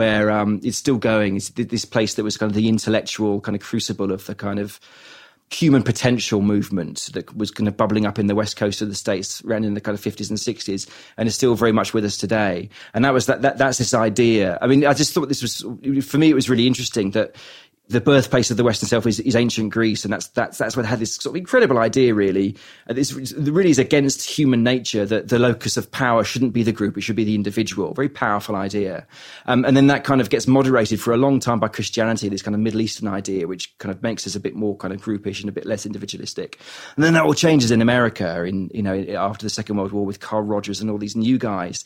it's still going. It's this place that was kind of the intellectual kind of crucible of the kind of human potential movement that was kind of bubbling up in the west coast of the States around in the kind of 50s and 60s, and is still very much with us today. And that's this idea. I mean, I just thought for me, it was really interesting that the birthplace of the Western self is ancient Greece, and that's where they had this sort of incredible idea, really. This really is against human nature, that the locus of power shouldn't be the group, it should be the individual. Very powerful idea. And then that kind of gets moderated for a long time by Christianity, this kind of Middle Eastern idea, which kind of makes us a bit more kind of groupish and a bit less individualistic. And then that all changes in America, after the Second World War, with Carl Rogers and all these new guys.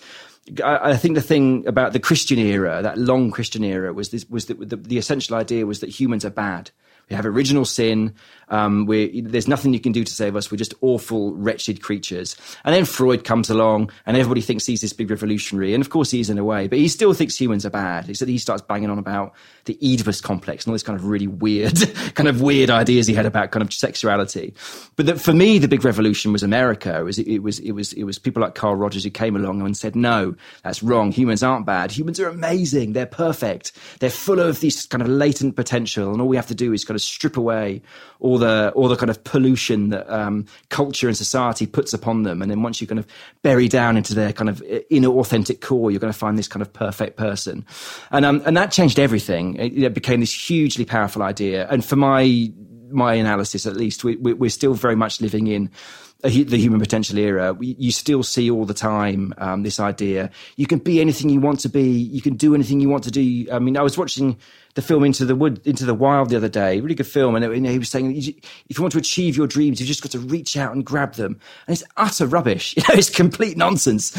I think the thing about the Christian era, that long Christian era, was that the essential idea was that humans are bad. We have original sin. There's nothing you can do to save us. We're just awful, wretched creatures. And then Freud comes along, and everybody thinks he's this big revolutionary. And of course he is in a way, but he still thinks humans are bad. He starts banging on about the Oedipus complex and all this kind of really weird ideas he had about kind of sexuality. But for me, the big revolution was America. It was people like Carl Rogers who came along and said, no, that's wrong. Humans aren't bad. Humans are amazing. They're perfect. They're full of this kind of latent potential. And all we have to do is kind of strip away all the kind of pollution that culture and society puts upon them. And then once you kind of bury down into their kind of inner authentic core, you're going to find this kind of perfect person. And that changed everything. It became this hugely powerful idea. And for my analysis, at least, we're still very much living in the human potential era. You still see all the time this idea. You can be anything you want to be. You can do anything you want to do. I mean, I was watching the film Into the Wild the other day, really good film. And he was saying, if you want to achieve your dreams, you've just got to reach out and grab them. And it's utter rubbish. It's complete nonsense.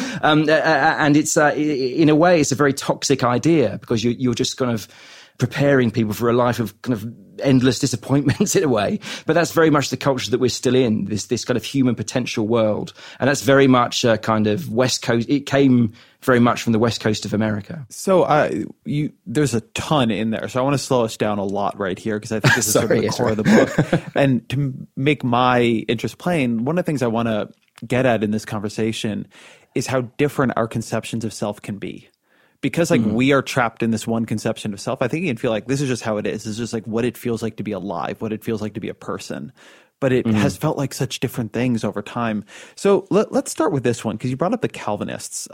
And it's, in a way, it's a very toxic idea, because you're just kind of preparing people for a life of kind of endless disappointments in a way. But that's very much the culture that we're still in, this kind of human potential world. And that's very much a kind of West Coast. It came very much from the West Coast of America. So there's a ton in there. So I want to slow us down a lot right here, because I think this is sort of the core of the book. And to make my interest plain, one of the things I want to get at in this conversation is how different our conceptions of self can be. Because we are trapped in this one conception of self, I think you can feel like this is just how it is. It's just like what it feels like to be alive, what it feels like to be a person. But it has felt like such different things over time. So let's start with this one, because you brought up the Calvinists.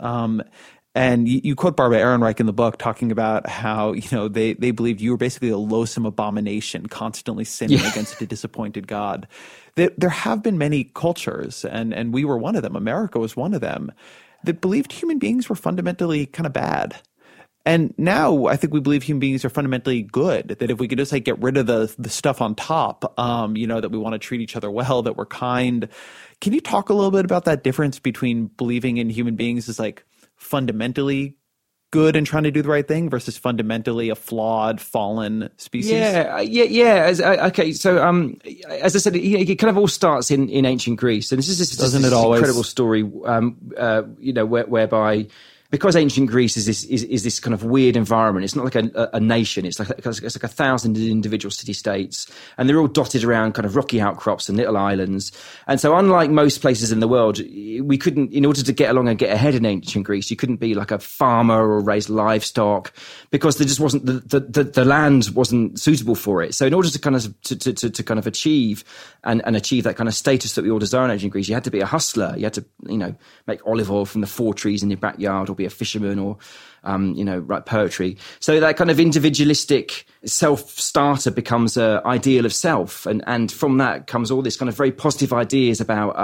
And you quote Barbara Ehrenreich in the book talking about how, they believed you were basically a loathsome abomination, constantly sinning against a disappointed God. There have been many cultures, and we were one of them. America was one of them, that believed human beings were fundamentally kind of bad. And now I think we believe human beings are fundamentally good, that if we could just get rid of the stuff on top, that we want to treat each other well, that we're kind. Can you talk a little bit about that difference between believing in human beings as fundamentally good and trying to do the right thing versus fundamentally a flawed, fallen species? Yeah. Okay. So, as I said, it kind of all starts in ancient Greece, and this is this incredible story, whereby because ancient Greece is this kind of weird environment. It's not like a nation. It's like 1,000 individual city-states, and they're all dotted around kind of rocky outcrops and little islands. And so unlike most places in the world, we couldn't, in order to get along and get ahead in ancient Greece, you couldn't be like a farmer or raise livestock, because there just wasn't, the land wasn't suitable for it. So in order to kind of, to kind of achieve and achieve that kind of status that we all desire in ancient Greece, you had to be a hustler. You had to, make olive oil from the 4 trees in your backyard, or be a fisherman, or, write poetry. So that kind of individualistic self-starter becomes an ideal of self. And from that comes all this kind of very positive ideas about,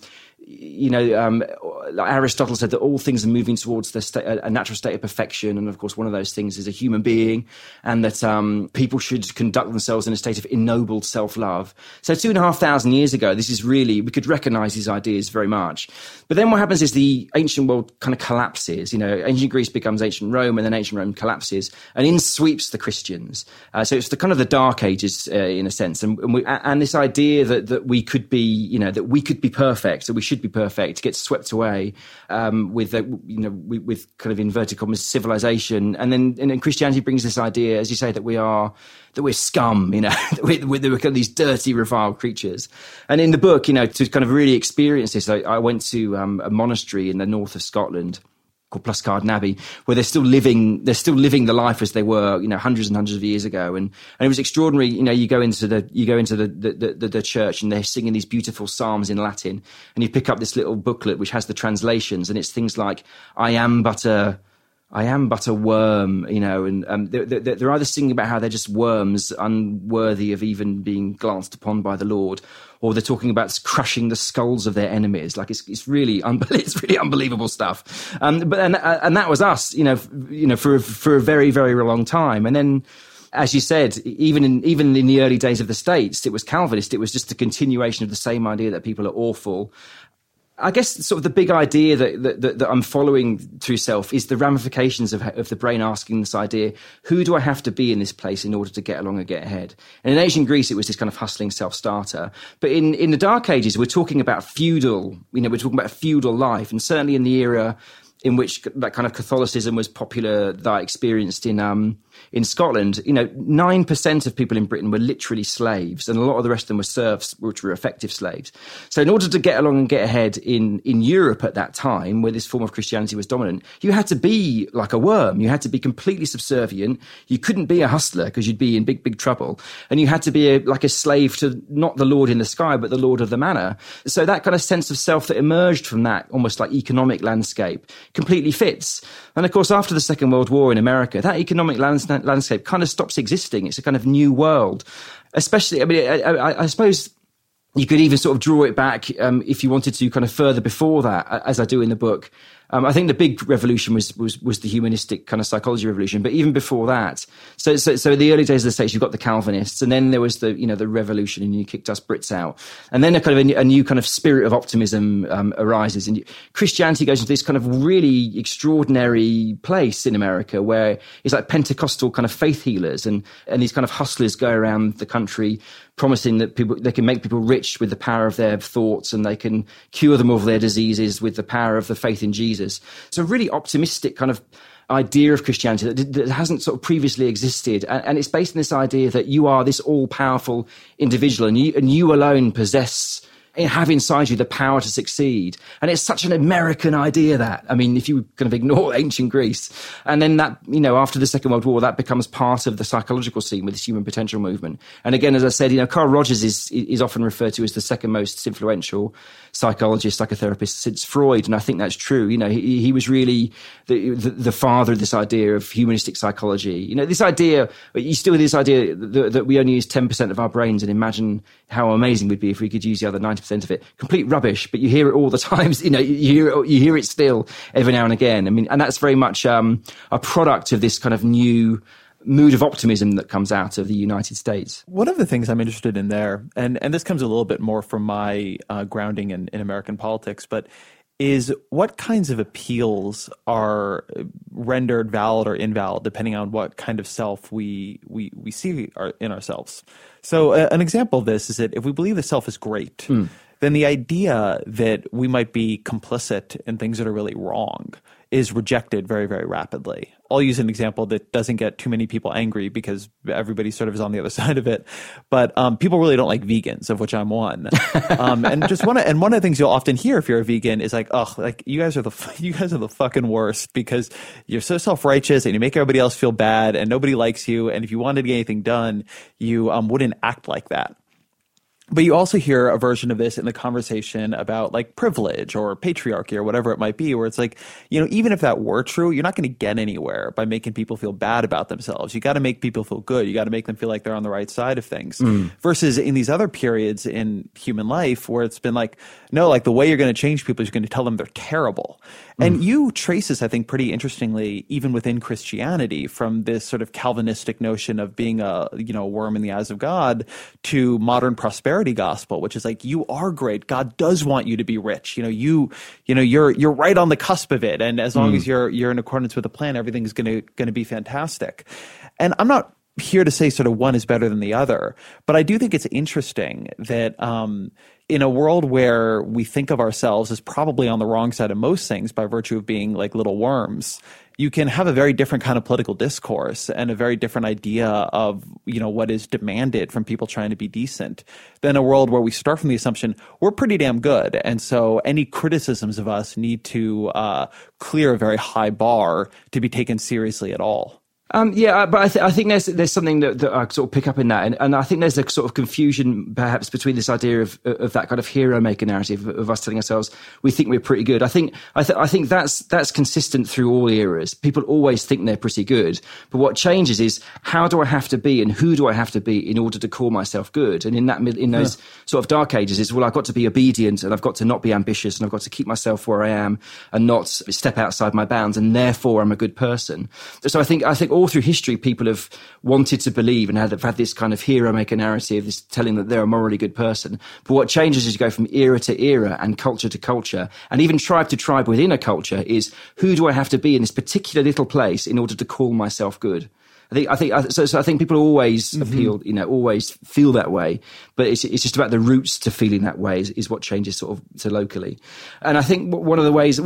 like Aristotle said that all things are moving towards a natural state of perfection. And of course, one of those things is a human being, and that people should conduct themselves in a state of ennobled self-love. So 2,500 years ago, this is really, we could recognize these ideas very much. But then what happens is the ancient world kind of collapses. Ancient Greece becomes ancient Rome, and then ancient Rome collapses, and in sweeps the Christians. So it's the kind of the Dark Ages in a sense. And this idea that we could be, that we could be perfect, that we should be perfect, gets swept away with kind of inverted commas civilization, and then Christianity brings this idea, as you say, that we're scum, that we're kind of these dirty, reviled creatures. And in the book, to kind of really experience this, I went to a monastery in the north of Scotland called Pluscarden Abbey, where they're still living the life as they were, hundreds and hundreds of years ago. And it was extraordinary. You go into the church, and they're singing these beautiful psalms in Latin, and you pick up this little booklet which has the translations, and it's things like, I am but a worm, and they're either singing about how they're just worms, unworthy of even being glanced upon by the Lord, or they're talking about crushing the skulls of their enemies. Like it's really unbelievable stuff. But that was us, for a very, very long time. And then, as you said, even in the early days of the States, it was Calvinist. It was just a continuation of the same idea that people are awful. I guess sort of the big idea that I'm following through Self is the ramifications of the brain asking this idea, who do I have to be in this place in order to get along and get ahead? And in ancient Greece, it was this kind of hustling self-starter. But in the Dark Ages, we're talking about feudal, we're talking about feudal life. And certainly in the era in which that kind of Catholicism was popular that I experienced in Scotland, 9% of people in Britain were literally slaves, and a lot of the rest of them were serfs, which were effective slaves. So in order to get along and get ahead in Europe at that time, where this form of Christianity was dominant, you had to be like a worm. You had to be completely subservient. You couldn't be a hustler because you'd be in big, big trouble. And you had to be like a slave to not the Lord in the sky, but the Lord of the manor. So that kind of sense of self that emerged from that almost like economic landscape completely fits. And of course, after the Second World War in America, that economic landscape kind of stops existing. It's a kind of new world. Especially, I suppose you could even sort of draw it back if you wanted to kind of further before that, as I do in the book. I think the big revolution was the humanistic kind of psychology revolution, but even before that, so in the early days of the States, you've got the Calvinists, and then there was the revolution, and you kicked us Brits out, and then a new kind of spirit of optimism arises, and Christianity goes into this kind of really extraordinary place in America where it's like Pentecostal kind of faith healers, and these kind of hustlers go around the country promising that they can make people rich with the power of their thoughts, and they can cure them of their diseases with the power of the faith in Jesus. It's a really optimistic kind of idea of Christianity that hasn't sort of previously existed. And it's based on this idea that you are this all-powerful individual, and you alone have inside you the power to succeed. And it's such an American idea that, if you kind of ignore ancient Greece, and then that, after the Second World War, that becomes part of the psychological scene with this human potential movement. And again, as I said, Carl Rogers is often referred to as the second most influential psychologist, psychotherapist since Freud. And I think that's true. He was really the father of this idea of humanistic psychology. This idea, you still have this idea that we only use 10% of our brains, and imagine how amazing it would be if we could use the other 90% of it. Complete rubbish, but you hear it all the time. You hear it still every now and again. And that's very much a product of this kind of new mood of optimism that comes out of the United States. One of the things I'm interested in there, and this comes a little bit more from my grounding in American politics, but is what kinds of appeals are rendered valid or invalid depending on what kind of self we see in ourselves. So an example of this is that if we believe the self is great, then the idea that we might be complicit in things that are really wrong is rejected very, very rapidly. I'll use an example that doesn't get too many people angry because everybody sort of is on the other side of it. But people really don't like vegans, of which I'm one. And just one of the things you'll often hear if you're a vegan is like, oh, like you guys are the fucking worst because you're so self-righteous and you make everybody else feel bad and nobody likes you. And if you wanted to get anything done, you wouldn't act like that. But you also hear a version of this in the conversation about like privilege or patriarchy or whatever it might be, where it's like, even if that were true, you're not going to get anywhere by making people feel bad about themselves. You got to make people feel good. You got to make them feel like they're on the right side of things. Versus in these other periods in human life where it's been like, no, like the way you're going to change people is you're going to tell them they're terrible. And you trace this, I think, pretty interestingly, even within Christianity, from this sort of Calvinistic notion of being a worm in the eyes of God to modern prosperity gospel, which is like, you are great. God does want you to be rich. You're right on the cusp of it. And as long as you're in accordance with the plan, everything's going to be fantastic. And I'm not here to say sort of one is better than the other, but I do think it's interesting that in a world where we think of ourselves as probably on the wrong side of most things by virtue of being like little worms, you can have a very different kind of political discourse and a very different idea of, what is demanded from people trying to be decent than a world where we start from the assumption we're pretty damn good. And so any criticisms of us need to clear a very high bar to be taken seriously at all. But I think there's something that I sort of pick up in that, and I think there's a sort of confusion perhaps between this idea of that kind of hero maker narrative of us telling ourselves we think we're pretty good. I think that's consistent through all eras. People always think they're pretty good, but what changes is how do I have to be and who do I have to be in order to call myself good? And in those sort of dark ages is, well, I've got to be obedient and I've got to not be ambitious and I've got to keep myself where I am and not step outside my bounds, and therefore I'm a good person. So I think all through history, people have wanted to believe and have had this kind of hero maker narrative, this telling that they're a morally good person. But what changes as you go from era to era and culture to culture, and even tribe to tribe within a culture, is who do I have to be in this particular little place in order to call myself good? I think people always appeal, always feel that way, but it's just about the roots to feeling that way is what changes sort of to locally. And I think one of the ways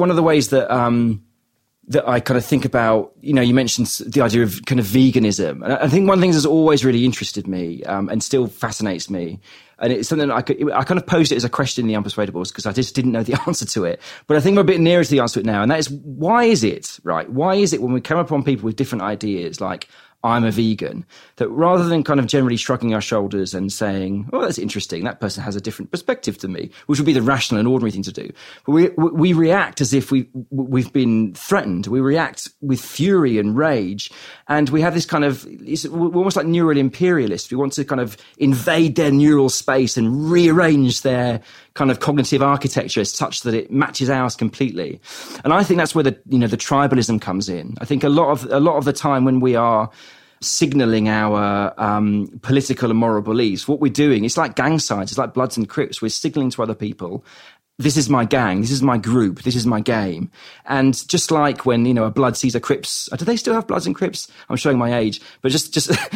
that I kind of think about, you mentioned the idea of kind of veganism. And I think one of the things that's always really interested me and still fascinates me, and it's something I kind of posed it as a question in the Unpersuadables because I just didn't know the answer to it. But I think I'm a bit nearer to the answer to it now. And that is, why is it when we come upon people with different ideas, like I'm a vegan, that rather than kind of generally shrugging our shoulders and saying, oh, that's interesting, that person has a different perspective to me, which would be the rational and ordinary thing to do. But we react as if we've been threatened. We react with fury and rage. And we have this kind of, we're almost like neural imperialists. We want to kind of invade their neural space and rearrange their kind of cognitive architecture such that it matches ours completely. And I think that's where the tribalism comes in. I think a lot of the time when we are signaling our political and moral beliefs, what we're doing, it's like gang signs, it's like Bloods and Crips. We're signaling to other people, this is my gang, this is my group, this is my game. And just like when, a Blood sees a Crips, do they still have Bloods and Crips? I'm showing my age, but just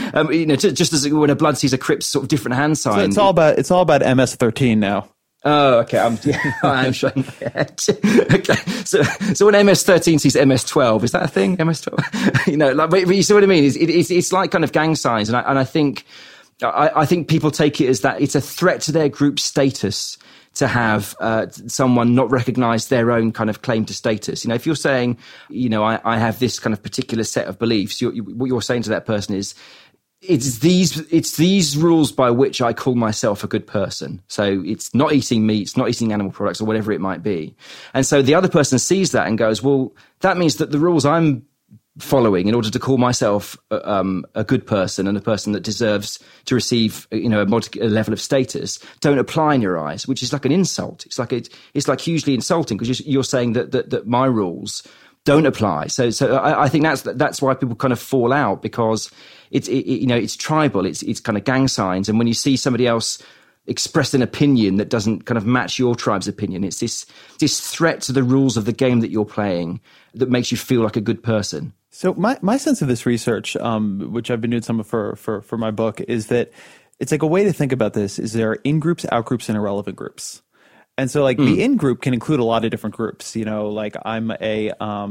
as when a Blood sees a Crips sort of different hand sign. So it's all about MS-13 now. Oh, okay. I'm showing my head. Okay. So when MS-13 sees MS-12, is that a thing? MS-12? But you see what I mean? It's like kind of gang signs. And I think people take it as that it's a threat to their group status to have someone not recognize their own kind of claim to status. If you're saying, I have this kind of particular set of beliefs, what you're saying to that person is, it's these rules by which I call myself a good person. So it's not eating meat, it's not eating animal products or whatever it might be. And so the other person sees that and goes, well, that means that the rules I'm following in order to call myself a good person and a person that deserves to receive a level of status don't apply in your eyes, which is like an insult. It's like hugely insulting because you're saying that my rules don't apply. So I think that's why people kind of fall out, because it's tribal, it's kind of gang signs. And when you see somebody else express an opinion that doesn't kind of match your tribe's opinion, it's this threat to the rules of the game that you're playing that makes you feel like a good person. So my sense of this research, which I've been doing some of for my book, is that it's like a way to think about this is there are in-groups, out-groups, and irrelevant groups. And so like the in-group can include a lot of different groups, like I'm I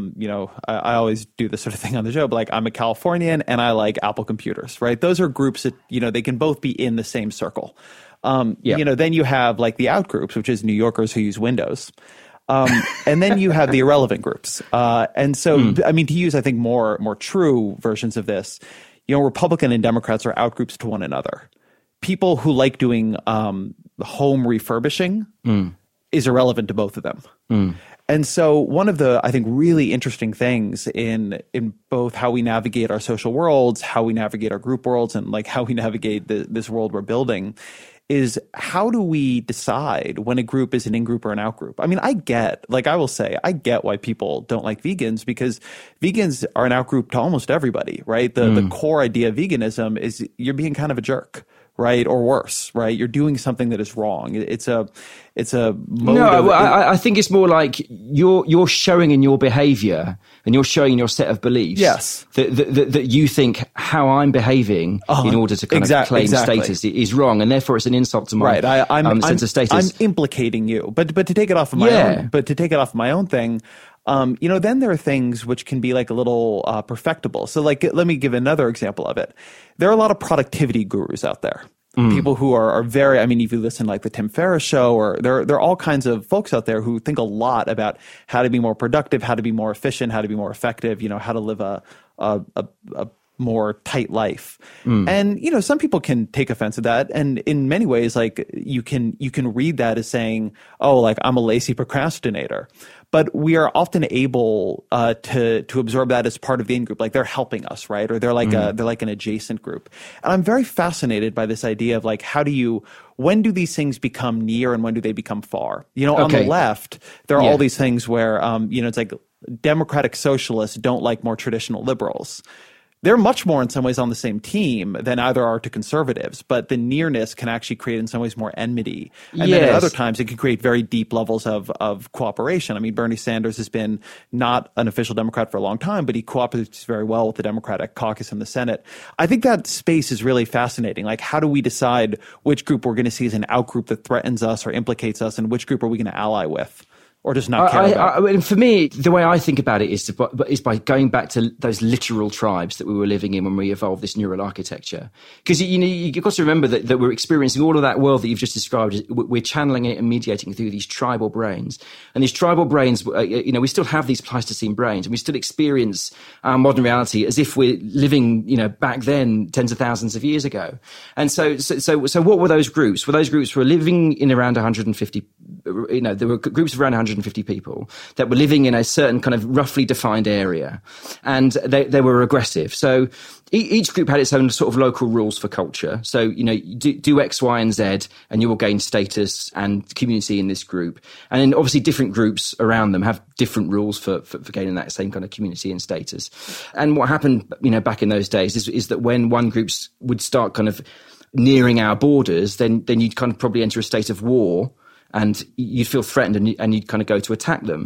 always do this sort of thing on the show, but like I'm a Californian and I like Apple computers, right? Those are groups that, they can both be in the same circle. Then you have like the out groups, which is New Yorkers who use Windows. And then you have the irrelevant groups. And so, I mean, to use, I think, more true versions of this, Republican and Democrats are out groups to one another. People who like doing home refurbishing is irrelevant to both of them. And so one of the, I think, really interesting things in both how we navigate our social worlds, how we navigate our group worlds, and like how we navigate this world we're building is how do we decide when a group is an in-group or an out-group? I mean, I get why people don't like vegans, because vegans are an out-group to almost everybody, right? The core idea of veganism is you're being kind of a jerk, right? Or worse, right? You're doing something that is wrong. It's a mode I think it's more like you're showing in your behavior and you're showing your set of beliefs. Yes. That you think how I'm behaving in order to kind of claim status is wrong, and therefore it's an insult to my sense of status. I'm implicating you, but to take it off of my own thing. Then there are things which can be like a little perfectible. So like, let me give another example of it. There are a lot of productivity gurus out there. People who are very, I mean, if you listen like the Tim Ferriss show, or there are all kinds of folks out there who think a lot about how to be more productive, how to be more efficient, how to be more effective, how to live a more tight life. And, some people can take offense at that. And in many ways, like you can read that as saying, oh, like I'm a lazy procrastinator. But we are often able to absorb that as part of the in-group, like they're helping us, right? Or they're like an adjacent group. And I'm very fascinated by this idea of like, when do these things become near and when do they become far? On the left, there are all these things where, it's like democratic socialists don't like more traditional liberals. They're much more in some ways on the same team than either are to conservatives, but the nearness can actually create in some ways more enmity. And then at other times it can create very deep levels of cooperation. I mean, Bernie Sanders has been not an official Democrat for a long time, but he cooperates very well with the Democratic caucus in the Senate. I think that space is really fascinating. Like, how do we decide which group we're going to see as an out-group that threatens us or implicates us, and which group are we going to ally with? Or just not care about? I mean, for me, the way I think about it is by going back to those literal tribes that we were living in when we evolved this neural architecture. Because you've got to remember that we're experiencing all of that world that you've just described. We're channeling it and mediating through these tribal brains. And these tribal brains, we still have these Pleistocene brains, and we still experience our modern reality as if we're living, back then, tens of thousands of years ago. And so what were those groups? Well, those groups were living in around 150. There were groups of around 150 people that were living in a certain kind of roughly defined area, and they were aggressive. So each group had its own sort of local rules for culture. So, do X, Y, and Z, and you will gain status and community in this group. And then obviously different groups around them have different rules for gaining that same kind of community and status. And what happened, back in those days is that when one group would start kind of nearing our borders, then you'd kind of probably enter a state of war, and you'd feel threatened and you'd kind of go to attack them.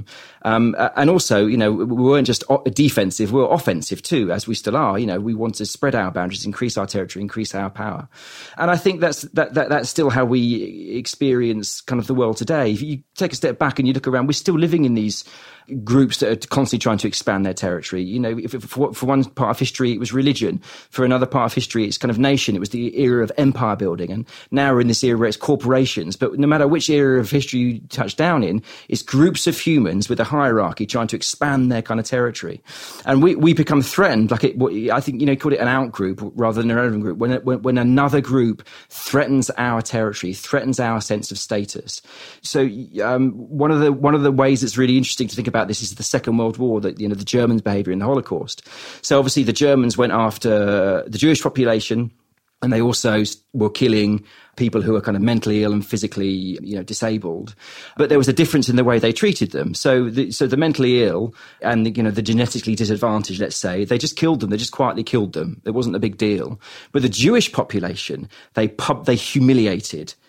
And also, we weren't just defensive, we were offensive too, as we still are. We want to spread our boundaries, increase our territory, increase our power. And I think that's still how we experience kind of the world today. If you take a step back and you look around, we're still living in these groups that are constantly trying to expand their territory. If for one part of history, it was religion. For another part of history, it's kind of nation. It was the era of empire building. And now we're in this era where it's corporations. But no matter which era of history you touch down in, it's groups of humans with a hierarchy trying to expand their kind of territory. And we become threatened, I think, called it an out group rather than an own group, when another group threatens our territory, threatens our sense of status. So one of the ways that's really interesting to think about this is the Second World War, that the Germans' behavior in the Holocaust. So obviously the Germans went after the Jewish population, and they also were killing people who are kind of mentally ill and physically, disabled. But there was a difference in the way they treated them. So the mentally ill and the genetically disadvantaged, let's say, they just killed them. They just quietly killed them. It wasn't a big deal. But the Jewish population, they humiliated.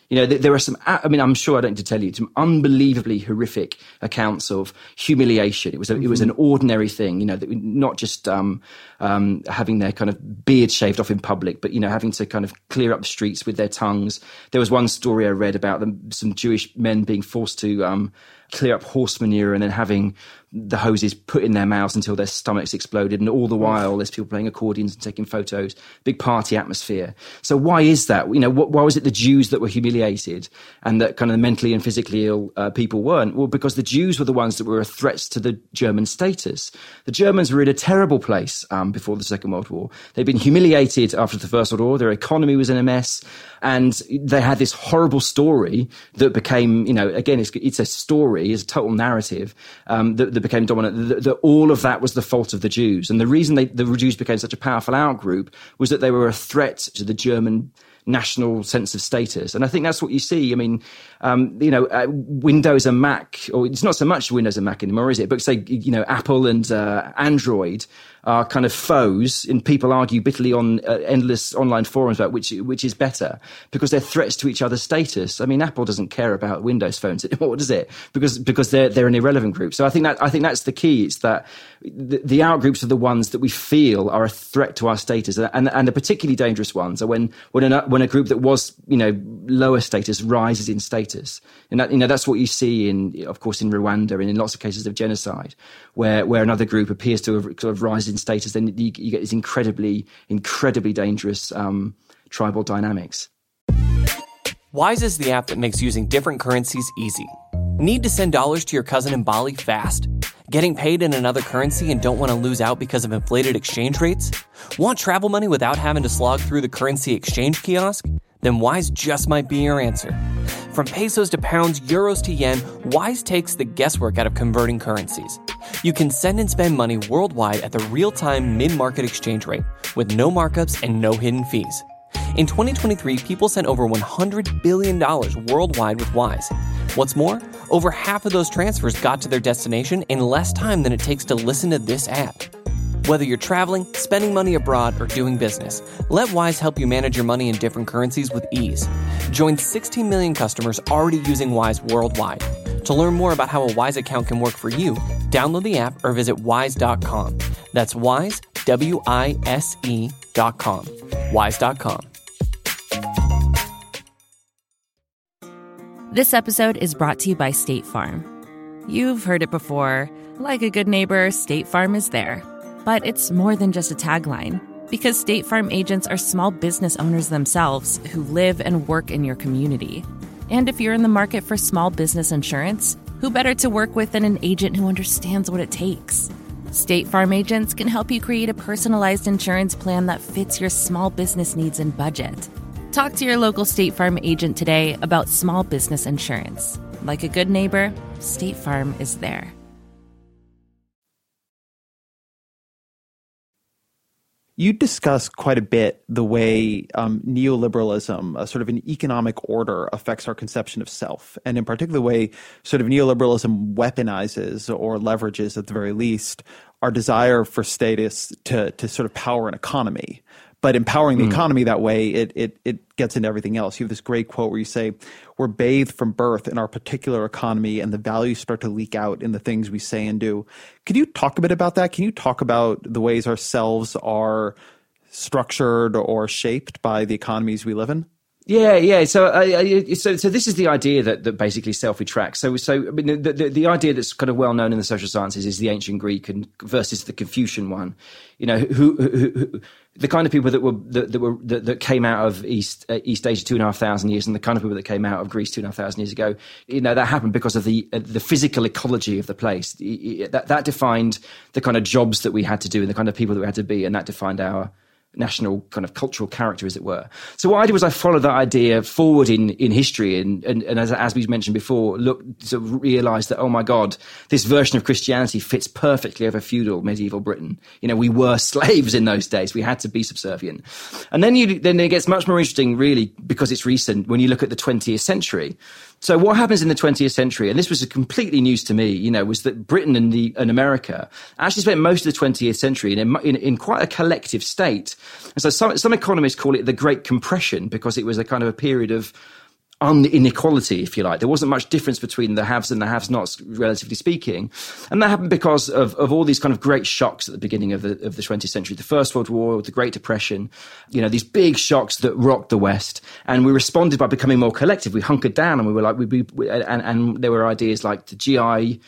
You know, there are some, I mean, I'm sure I don't need to tell you, some unbelievably horrific accounts of humiliation. It was an ordinary thing, you know, that not just having their kind of beard shaved off in public, but, you know, having to kind of clear up the streets with their tongues. There was one story I read about some Jewish men being forced to clear up horse manure and then having the hoses put in their mouths until their stomachs exploded. And all the while, there's people playing accordions and taking photos, big party atmosphere. So why is that? You know, why was it the Jews that were humiliated and that kind of mentally and physically ill people weren't? Well, because the Jews were the ones that were threats to the German status. The Germans were in a terrible place before the Second World War. They'd been humiliated after the First World War. Their economy was in a mess. And they had this horrible story that became, you know, again, it's a story, it's a total narrative that became dominant. That all of that was the fault of the Jews. And the reason the Jews became such a powerful outgroup was that they were a threat to the German national sense of status. And I think that's what you see. I mean, you know, Windows and Mac, or it's not so much Windows and Mac anymore, is it? But say, you know, Apple and Android are kind of foes, and people argue bitterly on endless online forums about which is better, because they're threats to each other's status. I mean, Apple doesn't care about Windows phones anymore, does it? Because they're an irrelevant group. So I think that's the key. It's that the outgroups are the ones that we feel are a threat to our status, and the particularly dangerous ones are when a group that was, you know, lower status rises in status. And that, you know, that's what you see of course in Rwanda and in lots of cases of genocide, where another group appears to have sort of risen in status. Then you get these incredibly dangerous tribal dynamics. Wise is the app that makes using different currencies easy. Need to send dollars to your cousin in Bali fast? Getting paid in another currency and don't want to lose out because of inflated exchange rates? Want travel money without having to slog through the currency exchange kiosk? Then Wise just might be your answer. From pesos to pounds, euros to yen, Wise takes the guesswork out of converting currencies. You can send and spend money worldwide at the real-time mid-market exchange rate with no markups and no hidden fees. In 2023, people sent over $100 billion worldwide with Wise. What's more, over half of those transfers got to their destination in less time than it takes to listen to this app. Whether you're traveling, spending money abroad, or doing business, let Wise help you manage your money in different currencies with ease. Join 16 million customers already using Wise worldwide. To learn more about how a Wise account can work for you, download the app or visit wise.com. That's Wise, WISE.com. Wise.com. This episode is brought to you by State Farm. You've heard it before. Like a good neighbor, State Farm is there. But it's more than just a tagline, because State Farm agents are small business owners themselves who live and work in your community. And if you're in the market for small business insurance, who better to work with than an agent who understands what it takes? State Farm agents can help you create a personalized insurance plan that fits your small business needs and budget. Talk to your local State Farm agent today about small business insurance. Like a good neighbor, State Farm is there. You discuss quite a bit the way neoliberalism, sort of an economic order, affects our conception of self, and in particular the way sort of neoliberalism weaponizes or leverages, at the very least, our desire for status to sort of power an economy. But empowering the economy that way, it gets into everything else. You have this great quote where you say, we're bathed from birth in our particular economy, and the values start to leak out in the things we say and do. Could you talk a bit about that? Can you talk about the ways ourselves are structured or shaped by the economies we live in? Yeah. So this is the idea that basically self retracts. So I mean, the idea that's kind of well known in the social sciences is the ancient Greek versus the Confucian one. You know, who the kind of people that came out of East Asia 2,500 years, and the kind of people that came out of Greece 2,500 years ago. You know, that happened because of the physical ecology of the place. That defined the kind of jobs that we had to do and the kind of people that we had to be, and that defined our national kind of cultural character, as it were. So what I did was I followed that idea forward in history, and as we mentioned before, realized that, oh my God, this version of Christianity fits perfectly over feudal medieval Britain. You know, we were slaves in those days. We had to be subservient. And then it gets much more interesting, really, because it's recent, when you look at the 20th century. So what happens in the 20th century, and this was completely news to me, you know, was that Britain and America actually spent most of the 20th century in quite a collective state. And so some economists call it the Great Compression, because it was a kind of a period of inequality, if you like. There wasn't much difference between the haves and the have-nots, relatively speaking. And that happened because of all these kind of great shocks at the beginning of the 20th century. The First World War, the Great Depression, these big shocks that rocked the West. And we responded by becoming more collective. We hunkered down and we were like, and there were ideas like the GI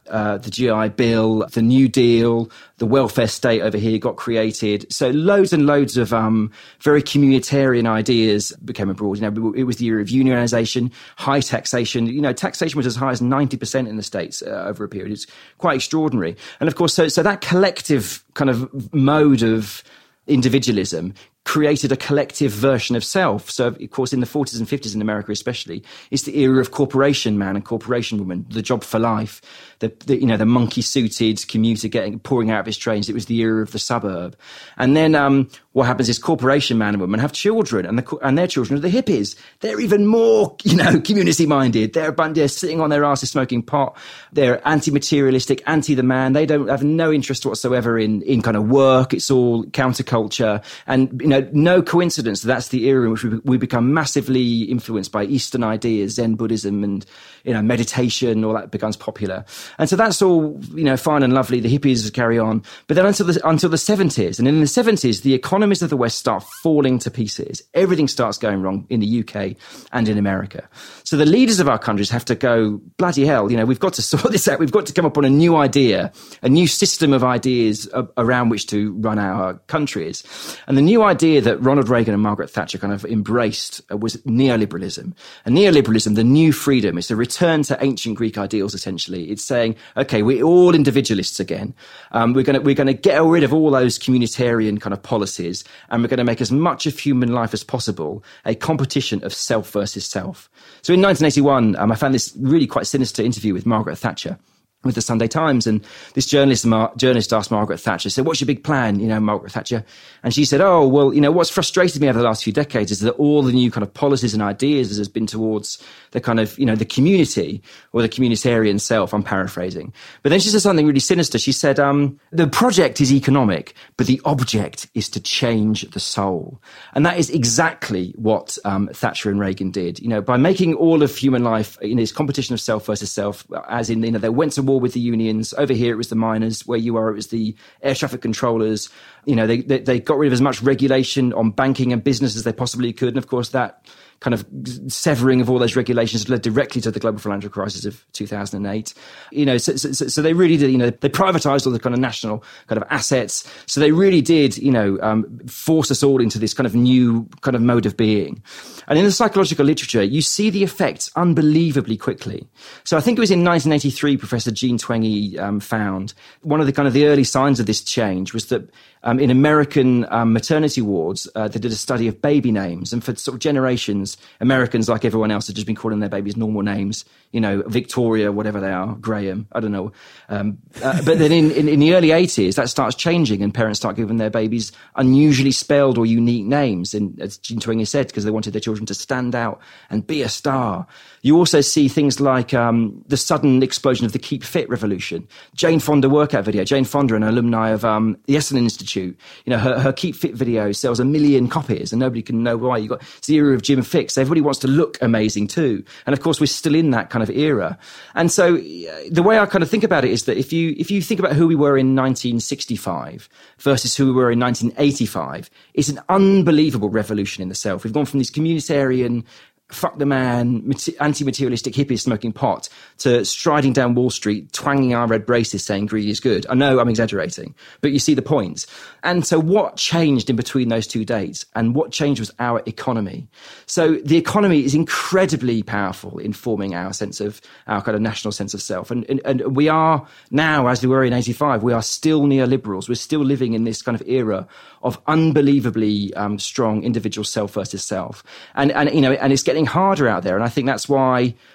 Bill, the New Deal, the welfare state over here got created. So loads and loads of very communitarian ideas became abroad. It was the era of unionization, high taxation. Taxation was as high as 90% in the States over a period. It's quite extraordinary. And of course, so that collective kind of mode of individualism created a collective version of self. So, of course, in the 40s and 50s in America especially, it's the era of corporation man and corporation woman, the job for life, the monkey-suited commuter pouring out of his trains. It was the era of the suburb. And then what happens is corporation man and woman have children, and their children are the hippies. They're even more, community-minded. They're sitting on their asses smoking pot. They're anti-materialistic, anti-the man. They don't have no interest whatsoever in kind of work. It's all counterculture. And, no coincidence that's the era in which we become massively influenced by Eastern ideas, Zen Buddhism and, meditation, all that becomes popular. And so that's all, fine and lovely. The hippies carry on. But then until the 70s, and in the 70s, the economies of the West start falling to pieces. Everything starts going wrong in the UK and in America. So the leaders of our countries have to go, bloody hell, we've got to sort this out. We've got to come up on a new idea, a new system of ideas around which to run our countries. And the new idea that Ronald Reagan and Margaret Thatcher kind of embraced was neoliberalism. And neoliberalism, the new freedom, is a return to ancient Greek ideals, essentially. It's saying, okay, we're all individualists again. We're going to get rid of all those communitarian kind of policies, and we're going to make as much of human life as possible a competition of self versus self. So in 1981, I found this really quite sinister interview with Margaret Thatcher with the Sunday Times. And this journalist asked Margaret Thatcher, said, what's your big plan, Margaret Thatcher? And she said, oh, well, what's frustrated me over the last few decades is that all the new kind of policies and ideas has been towards the kind of, the community or the communitarian self. I'm paraphrasing. But then she said something really sinister. She said, the project is economic, but the object is to change the soul. And that is exactly what Thatcher and Reagan did, by making all of human life in this competition of self versus self, as in, they went to war with the unions. Over here, it was the miners. Where you are, it was the air traffic controllers. They got rid of as much regulation on banking and business as they possibly could. And of course, that kind of severing of all those regulations led directly to the global financial crisis of 2008. So they really did, they privatized all the kind of national kind of assets. So they really did, force us all into this kind of new kind of mode of being. And in the psychological literature, you see the effects unbelievably quickly. So I think it was in 1983, Professor Jean Twenge found one of the kind of the early signs of this change was that in American maternity wards, they did a study of baby names. And for sort of generations, Americans, like everyone else, had just been calling their babies normal names, Victoria, whatever they are, Graham, I don't know. But then in the early 80s, that starts changing and parents start giving their babies unusually spelled or unique names. And as Jean Twenge said, because they wanted their children to stand out and be a star. You also see things like the sudden explosion of the Keep Fit revolution. Jane Fonda workout video. Jane Fonda, an alumni of the Esalen Institute, her Keep Fit video sells 1 million copies and nobody can know why. You've got the era of Jim Fixx. Everybody wants to look amazing too. And of course, we're still in that kind of era. And so the way I kind of think about it is that if you think about who we were in 1965 versus who we were in 1985, it's an unbelievable revolution in the self. We've gone from this communitarian, fuck the man, anti-materialistic hippies smoking pot to striding down Wall Street, twanging our red braces saying greed is good. I know I'm exaggerating, but you see the point. And so what changed in between those two dates? And what changed was our economy. So the economy is incredibly powerful in forming our sense of, our kind of national sense of self. And we are now, as we were in 85, we are still neoliberals. We're still living in this kind of era of unbelievably strong individual self versus self. And it's getting harder out there. And I think that's why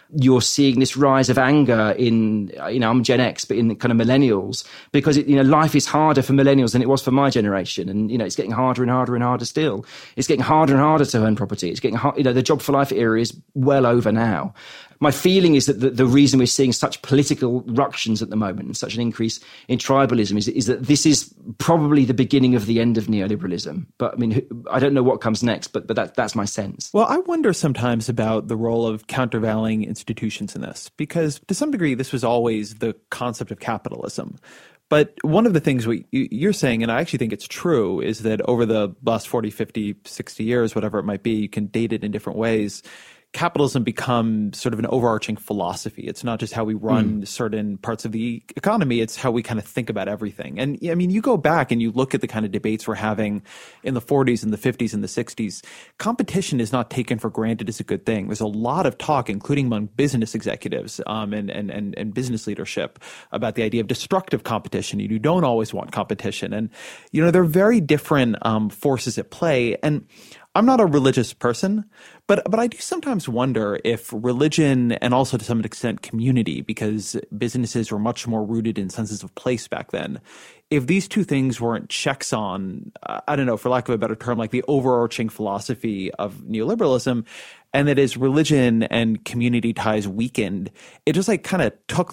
you're seeing this rise of anger in, I'm Gen X, but in the kind of millennials, because life is harder for millennials than it was for my generation. And, it's getting harder and harder and harder still. It's getting harder and harder to earn property. It's getting the job for life era is well over now. My feeling is that the reason we're seeing such political ructions at the moment and such an increase in tribalism is that this is probably the beginning of the end of neoliberalism. But I mean, I don't know what comes next, but that's my sense. Well, I wonder sometimes about the role of countervailing institutions in this, because to some degree, this was always the concept of capitalism. But one of the things you're saying, and I actually think it's true, is that over the last 40, 50, 60 years, whatever it might be, you can date it in different ways, capitalism becomes sort of an overarching philosophy. It's not just how we run certain parts of the economy. It's how we kind of think about everything. And I mean, you go back and you look at the kind of debates we're having in the 40s and the 50s and the 60s. Competition is not taken for granted as a good thing. There's a lot of talk, including among business executives and business leadership, about the idea of destructive competition. You don't always want competition. And, there are very different forces at play. And I'm not a religious person, but I do sometimes wonder if religion and also to some extent community, because businesses were much more rooted in senses of place back then, if these two things weren't checks on, I don't know, for lack of a better term, like the overarching philosophy of neoliberalism, and that as religion and community ties weakened, it just like kind of took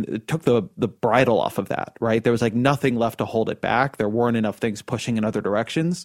the bridle off of that, right? There was like nothing left to hold it back. There weren't enough things pushing in other directions.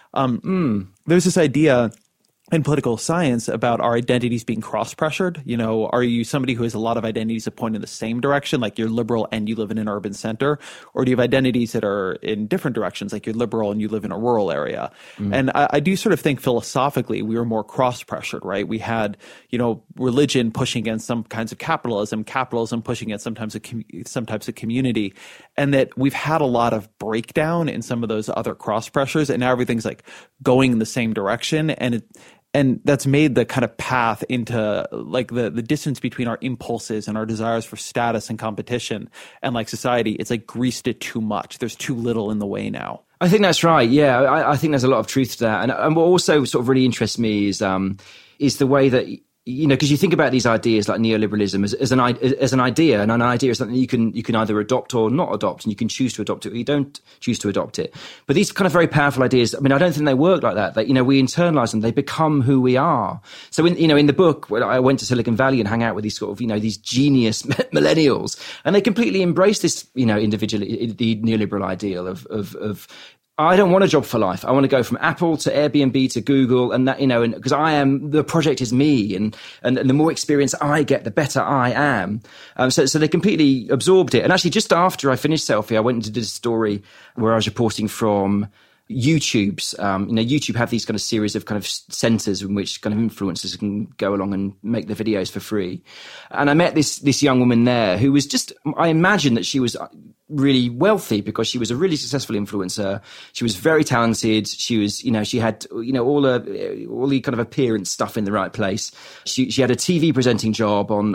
There's this idea in political science about our identities being cross-pressured. Are you somebody who has a lot of identities that point in the same direction, like you're liberal and you live in an urban center? Or do you have identities that are in different directions, like you're liberal and you live in a rural area? And I do sort of think philosophically we were more cross-pressured, right? We had, religion pushing against some kinds of capitalism pushing against some types of community, and that we've had a lot of breakdown in some of those other cross-pressures, and now everything's like going in the same direction. And that's made the kind of path into like the distance between our impulses and our desires for status and competition and like society, it's like greased it too much. There's too little in the way now. I think that's right. Yeah, I think there's a lot of truth to that. And what also sort of really interests me is the way that, because you think about these ideas like neoliberalism as an idea, and an idea is something you can either adopt or not adopt, and you can choose to adopt it or you don't choose to adopt it. But these kind of very powerful ideas, I mean, I don't think they work like that. They, we internalize them; they become who we are. So in the book, when I went to Silicon Valley and hang out with these sort of these genius millennials, and they completely embrace this the neoliberal ideal of I don't want a job for life. I want to go from Apple to Airbnb to Google, and that, and because the project is me, and the more experience I get, the better I am. So they completely absorbed it. And actually, just after I finished Selfie, I went into this story where I was reporting from YouTube's, YouTube have these kind of series of kind of centers in which kind of influencers can go along and make the videos for free. And I met this young woman there who was I imagine that she was really wealthy because she was a really successful influencer. She was very talented. She was, she had, all the kind of appearance stuff in the right place. She had a TV presenting job on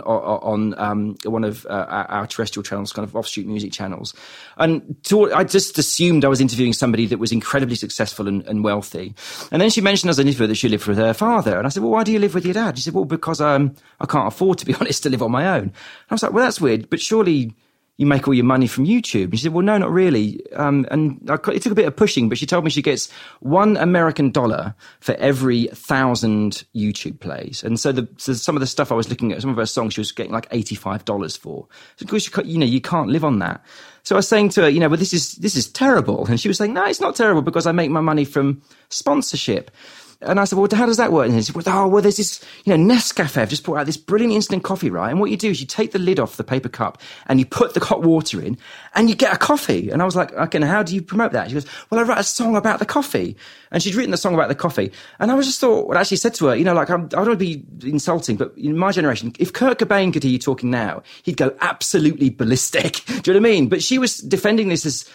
one of our terrestrial channels, kind of offshoot music channels. And I just assumed I was interviewing somebody that was incredibly successful and wealthy. And then she mentioned as an interviewer that she lived with her father. And I said, well, why do you live with your dad? She said, well, because I can't afford, to be honest, to live on my own. And I was like, well, that's weird, but surely you make all your money from YouTube. And she said, well, no, not really. It took a bit of pushing, but she told me she gets $1 American for every 1,000 YouTube plays. And so some of the stuff I was looking at, some of her songs, she was getting like $85 for. So of course, you can't live on that. So I was saying to her, well, this is terrible. And she was saying, no, it's not terrible because I make my money from sponsorship. And I said, well, how does that work? And he said, well, there's this, Nescafe have just brought out this brilliant instant coffee, right? And what you do is you take the lid off the paper cup and you put the hot water in and you get a coffee. And I was like, okay, now how do you promote that? She goes, well, I write a song about the coffee. And she'd written the song about the coffee. And I actually said to her, I don't want to be insulting, but in my generation, if Kurt Cobain could hear you talking now, he'd go absolutely ballistic. Do you know what I mean? But she was defending this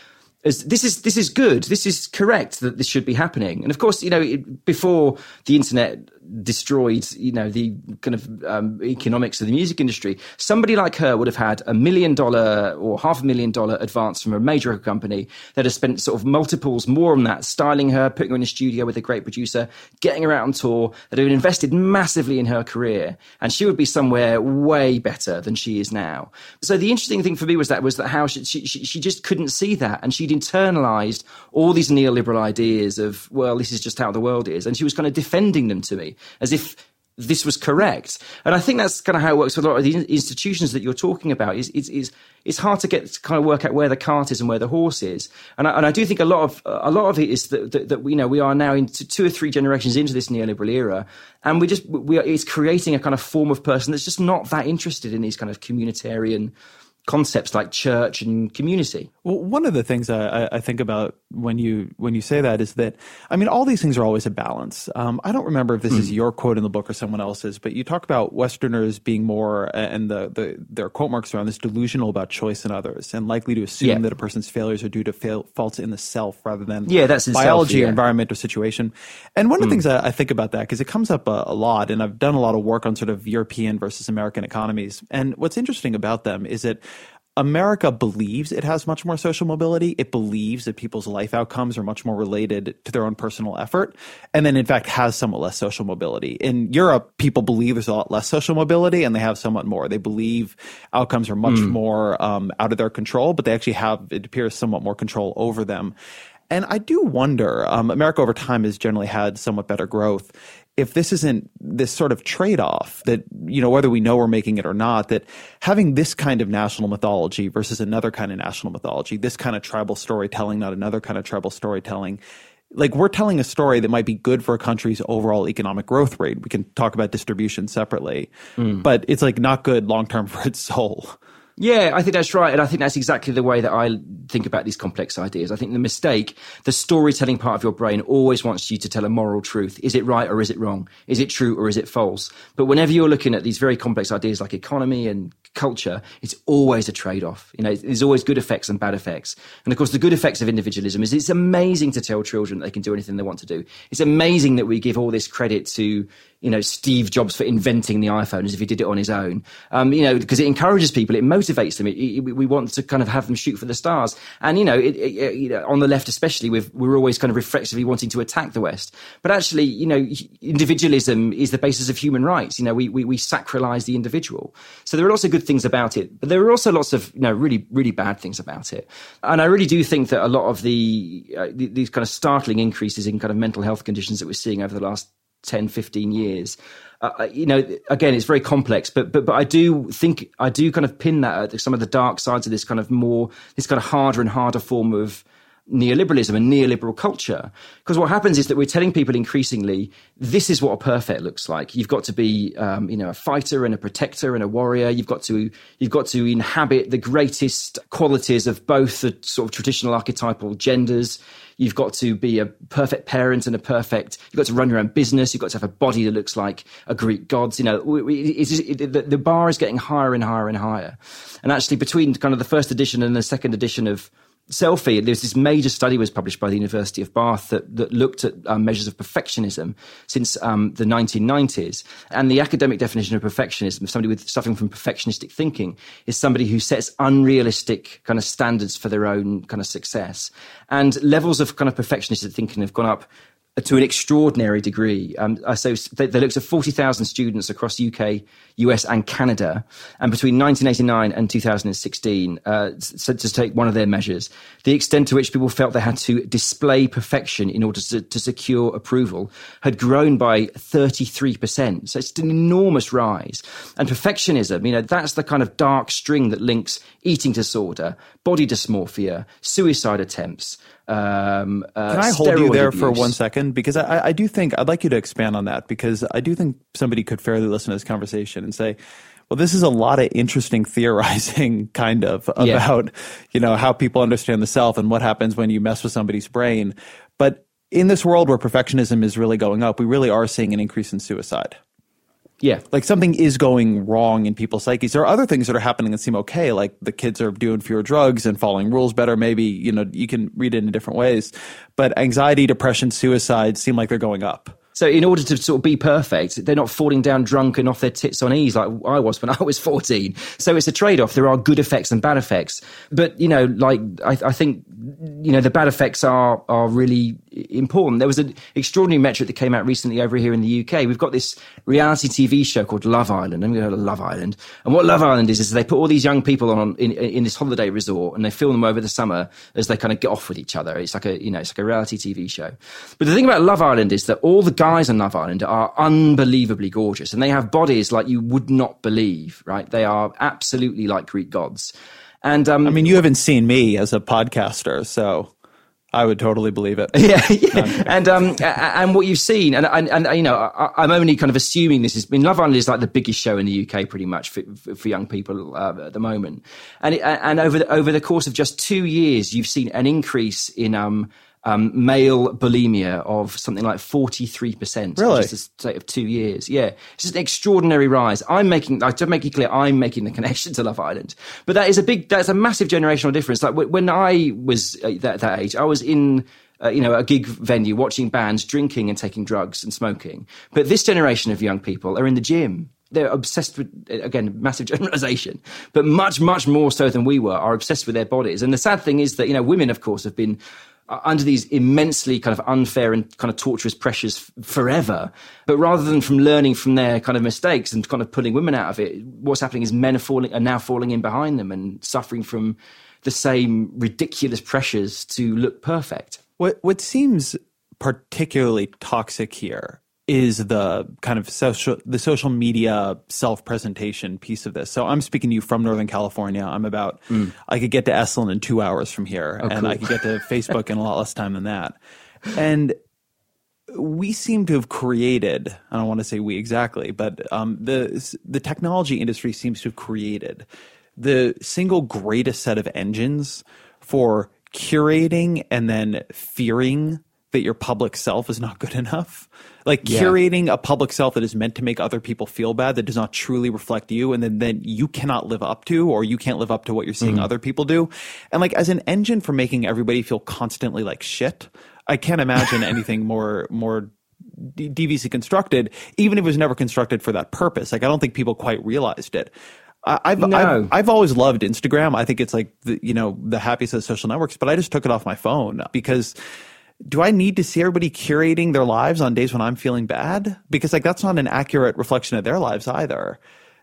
as this is good, this is correct, that this should be happening. And of course, before the internet destroyed, the kind of economics of the music industry, somebody like her would have had $1 million or $500,000 advance from a major record company that has spent sort of multiples more on that, styling her, putting her in a studio with a great producer, getting her out on tour, that have invested massively in her career, and she would be somewhere way better than she is now. So the interesting thing for me was that how she just couldn't see that, and she'd internalized all these neoliberal ideas of, well, this is just how the world is, and she was kind of defending them to me as if this was correct. And I think that's kind of how it works with a lot of the institutions that you're talking about. It's hard to get to kind of work out where the cart is and where the horse is. And I do think a lot of it is that we are now into 2 or 3 generations into this neoliberal era, and it's creating a kind of form of person that's just not that interested in these kind of communitarian concepts like church and community. Well, one of the things I think about when you say that is that, I mean, all these things are always a balance. I don't remember if this is your quote in the book or someone else's, but you talk about Westerners being more, and their quote marks around this, delusional about choice in others, and likely to assume that a person's failures are due to faults in the self rather than that's biology or environment or situation. And one of the things I think about that, because it comes up a lot, and I've done a lot of work on sort of European versus American economies. And what's interesting about them is that America believes it has much more social mobility. It believes that people's life outcomes are much more related to their own personal effort, and then in fact has somewhat less social mobility. In Europe, people believe there's a lot less social mobility, and they have somewhat more. They believe outcomes are much more out of their control, but they actually have, it appears, somewhat more control over them. And I do wonder, America over time has generally had somewhat better growth. If this isn't this sort of trade-off that, whether we know we're making it or not, that having this kind of national mythology versus another kind of national mythology, this kind of tribal storytelling, not another kind of tribal storytelling, like we're telling a story that might be good for a country's overall economic growth rate. We can talk about distribution separately, but it's like not good long-term for its soul. Yeah, I think that's right. And I think that's exactly the way that I think about these complex ideas. I think the storytelling part of your brain always wants you to tell a moral truth. Is it right or is it wrong? Is it true or is it false? But whenever you're looking at these very complex ideas like economy and culture, it's always a trade-off. There's always good effects and bad effects. And of course, the good effects of individualism is it's amazing to tell children that they can do anything they want to do. It's amazing that we give all this credit to Steve Jobs for inventing the iPhone as if he did it on his own, because it encourages people, it motivates them. We want to kind of have them shoot for the stars. And, on the left especially, we're always kind of reflexively wanting to attack the West. But actually, individualism is the basis of human rights. We sacralize the individual. So there are lots of good things about it, but there are also lots of, really, really bad things about it. And I really do think that a lot of these kind of startling increases in kind of mental health conditions that we're seeing over the last 10, 15 years. Again, it's very complex, but I do kind of pin that at some of the dark sides of this kind of harder and harder form of neoliberalism and neoliberal culture. Because what happens is that we're telling people increasingly, this is what a perfect looks like. You've got to be, a fighter and a protector and a warrior. You've got to inhabit the greatest qualities of both the sort of traditional archetypal genders. You've got to be a perfect parent and you've got to run your own business. You've got to have a body that looks like a Greek god's. The bar is getting higher and higher and higher. And actually between kind of the first edition and the second edition of Selfie, there's this major study was published by the University of Bath that looked at measures of perfectionism since the 1990s. And the academic definition of perfectionism, somebody suffering from perfectionistic thinking, is somebody who sets unrealistic kind of standards for their own kind of success. And levels of kind of perfectionistic thinking have gone up to an extraordinary degree. So they looked at 40,000 students across UK, US and Canada. And between 1989 and 2016, so to take one of their measures, the extent to which people felt they had to display perfection in order to secure approval had grown by 33%. So it's an enormous rise. And perfectionism, that's the kind of dark string that links eating disorder, body dysmorphia, suicide attempts, Can I hold you there abuse for 1 second? Because I do think, I'd like you to expand on that, because I do think somebody could fairly listen to this conversation and say, well, this is a lot of interesting theorizing kind of about, how people understand the self and what happens when you mess with somebody's brain. But in this world where perfectionism is really going up, we really are seeing an increase in suicide. Yeah. Like something is going wrong in people's psyches. There are other things that are happening that seem okay, like the kids are doing fewer drugs and following rules better. Maybe, you can read it in different ways. But anxiety, depression, suicide seem like they're going up. So in order to sort of be perfect, they're not falling down drunk and off their tits on ease like I was when I was 14. So it's a trade-off. There are good effects and bad effects. But, I think, the bad effects are really important. There was an extraordinary metric that came out recently over here in the UK. We've got this reality TV show called Love Island. I'm going to go to Love Island. And what Love Island is they put all these young people on in this holiday resort and they film them over the summer as they kind of get off with each other. It's like a reality TV show. But the thing about Love Island is that all the guys on Love Island are unbelievably gorgeous and they have bodies like you would not believe, right? They are absolutely like Greek gods. And you haven't seen me as a podcaster, so I would totally believe it. Yeah. And what you've seen, and I'm only kind of assuming this is. Love Island is like the biggest show in the UK, pretty much for young people at the moment. And over the course of just 2 years, you've seen an increase in male bulimia of something like 43%. Really? Just a state of 2 years. Yeah. It's just an extraordinary rise. To make it clear, I'm making the connection to Love Island. But that's a massive generational difference. Like when I was that age, I was in a gig venue watching bands, drinking and taking drugs and smoking. But this generation of young people are in the gym. They're obsessed with, again, massive generalization, but much, much more so than we were, are obsessed with their bodies. And the sad thing is that, women, of course, have been under these immensely kind of unfair and kind of torturous pressures forever. But rather than from learning from their kind of mistakes and kind of pulling women out of it, what's happening is men are now falling in behind them and suffering from the same ridiculous pressures to look perfect. What seems particularly toxic here is the kind of social media self-presentation piece of this. So I'm speaking to you from Northern California. I could get to Esalen in 2 hours from here, and cool. I could get to Facebook in a lot less time than that. And we seem to have created, I don't want to say we exactly, but the technology industry seems to have created the single greatest set of engines for curating and then fearing that your public self is not good enough. Like curating a public self that is meant to make other people feel bad, that does not truly reflect you, and then you cannot live up to, or you can't live up to what you're seeing other people do. And like as an engine for making everybody feel constantly like shit, I can't imagine anything more deviously constructed, even if it was never constructed for that purpose. Like I don't think people quite realized it. I've always loved Instagram. I think it's like the happiest of social networks, but I just took it off my phone because do I need to see everybody curating their lives on days when I'm feeling bad? Because like that's not an accurate reflection of their lives either.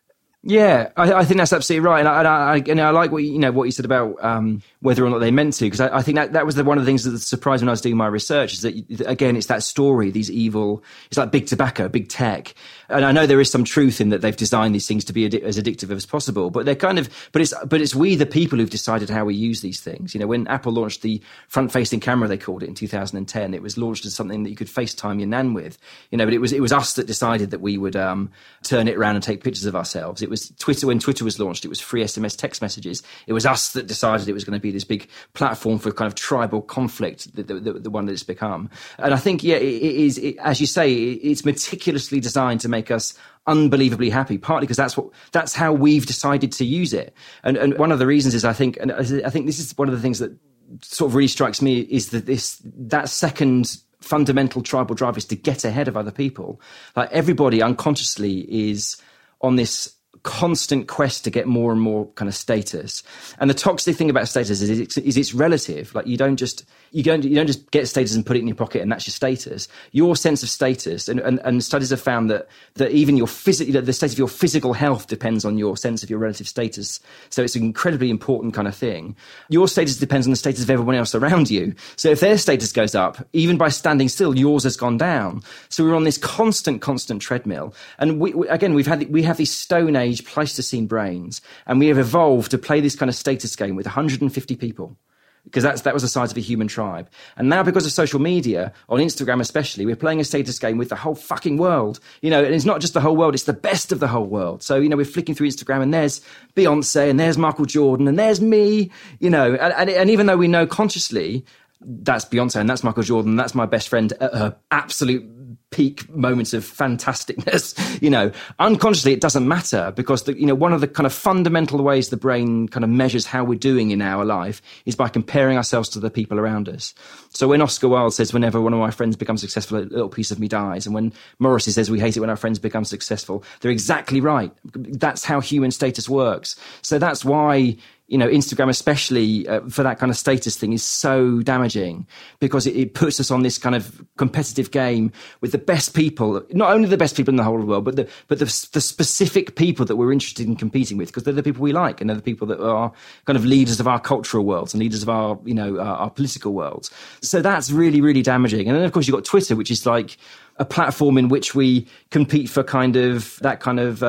Yeah, I think that's absolutely right, and I like what you said about whether or not they meant to, because I think that was one of the things that surprised me when I was doing my research, is that again it's that story, these evil, it's like big tobacco, big tech, and I know there is some truth in that they've designed these things to be as addictive as possible, but they're kind of, but it's we the people who've decided how we use these things. When Apple launched the front-facing camera, they called it in 2010, it was launched as something that you could FaceTime your nan with, but it was us that decided that we would turn it around and take pictures of ourselves. It was Twitter. When Twitter was launched, it was free SMS text messages. It was us that decided it was going to be this big platform for kind of tribal conflict, the one that it's become. And I think, it is, as you say, it's meticulously designed to make us unbelievably happy, partly because that's how we've decided to use it. And one of the reasons is I think this is one of the things that sort of really strikes me, is that second fundamental tribal drive is to get ahead of other people. Like everybody unconsciously is on this constant quest to get more and more kind of status. And the toxic thing about status is it's relative. Like you don't just get status and put it in your pocket and that's your status. Your sense of status, and studies have found that even the state of your physical health depends on your sense of your relative status. So it's an incredibly important kind of thing. Your status depends on the status of everyone else around you. So if their status goes up, even by standing still, yours has gone down. So we're on this constant treadmill. And we have these Stone Age Pleistocene brains, and we have evolved to play this kind of status game with 150 people, because that was the size of a human tribe. And now, because of social media, on Instagram especially, we're playing a status game with the whole fucking world. And it's not just the whole world, it's the best of the whole world. So, we're flicking through Instagram and there's Beyonce and there's Michael Jordan and there's me, and even though we know consciously that's Beyonce and that's Michael Jordan, that's my best friend at her absolute peak moments of fantasticness. Unconsciously it doesn't matter, because one of the kind of fundamental ways the brain kind of measures how we're doing in our life is by comparing ourselves to the people around us. So when Oscar Wilde says, whenever one of my friends becomes successful, a little piece of me dies, and when Morrissey says we hate it when our friends become successful, they're exactly right. That's how human status works. So that's why Instagram, especially for that kind of status thing, is so damaging, because it puts us on this kind of competitive game with the best people, not only the best people in the whole world, but the specific people that we're interested in competing with, because they're the people we like, and they're the people that are kind of leaders of our cultural worlds and leaders of our, our political worlds. So that's really, really damaging. And then, of course, you've got Twitter, which is like a platform in which we compete for kind of that kind of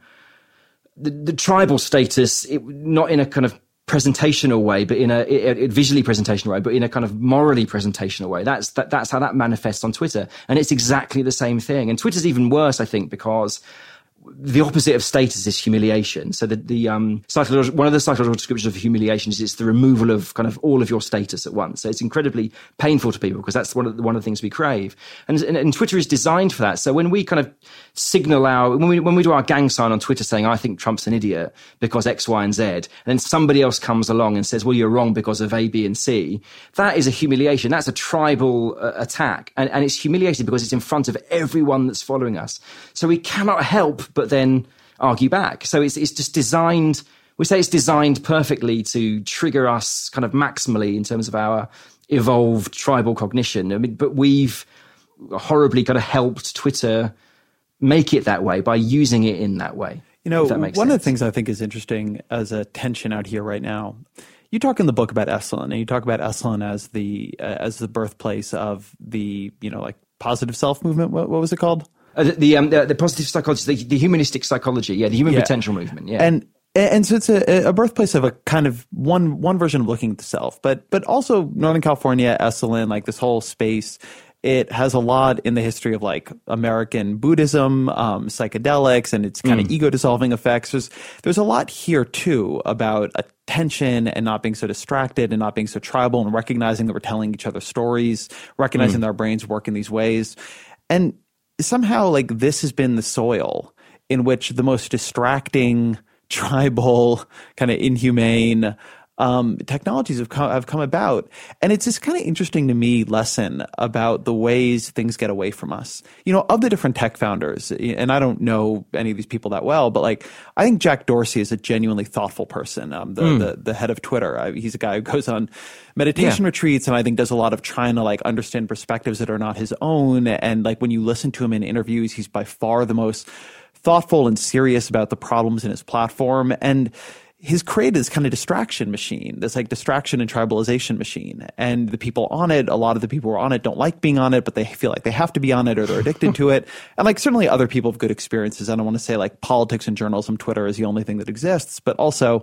the tribal status, not in a kind of presentational way, but in a visually presentational way, but in a kind of morally presentational way. That's how that manifests on Twitter. And it's exactly the same thing. And Twitter's even worse, I think, because the opposite of status is humiliation. So one of the psychological descriptions of humiliation is it's the removal of kind of all of your status at once. So it's incredibly painful to people, because that's one of the things we crave. And Twitter is designed for that. So when we kind of signal when we do our gang sign on Twitter saying, I think Trump's an idiot because X, Y, and Z, and then somebody else comes along and says, well, you're wrong because of A, B, and C, that is a humiliation. That's a tribal attack. And it's humiliating because it's in front of everyone that's following us. So we cannot help but then argue back. So it's just designed, we say it's designed perfectly to trigger us kind of maximally in terms of our evolved tribal cognition. I mean, but we've horribly kind of helped Twitter make it that way by using it in that way. If that makes one sense. of the things I think is interesting as a tension out here right now, you talk in the book about Esalen, and you talk about Esalen as the birthplace of the, like positive self movement. What was it called? The positive psychology, the humanistic psychology, the human potential movement, And so it's a birthplace of a kind of one version of looking at the self, but also Northern California, Esalen, like this whole space. It has a lot in the history of like American Buddhism, psychedelics, and its kind of ego dissolving effects. There's a lot here too about attention and not being so distracted and not being so tribal, and recognizing that we're telling each other stories, recognizing that our brains work in these ways, and somehow like this has been the soil in which the most distracting, tribal, kind of inhumane technologies have come about. And it's this kind of interesting to me lesson about the ways things get away from us. Of the different tech founders, and I don't know any of these people that well, but like I think Jack Dorsey is a genuinely thoughtful person. The head of Twitter, he's a guy who goes on meditation retreats, and I think does a lot of trying to like understand perspectives that are not his own. And like when you listen to him in interviews, he's by far the most thoughtful and serious about the problems in his platform. And he's created this kind of distraction machine, this like distraction and tribalization machine. And the people on it, a lot of the people who are on it don't like being on it, but they feel like they have to be on it or they're addicted to it. And like certainly other people have good experiences. I don't want to say like politics and journalism, Twitter is the only thing that exists, but also,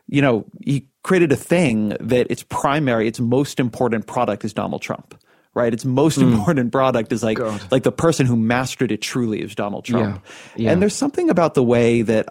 he created a thing that its most important product is Donald Trump. Right, its most important product is like the person who mastered it truly is Donald Trump. Yeah. And there's something about the way that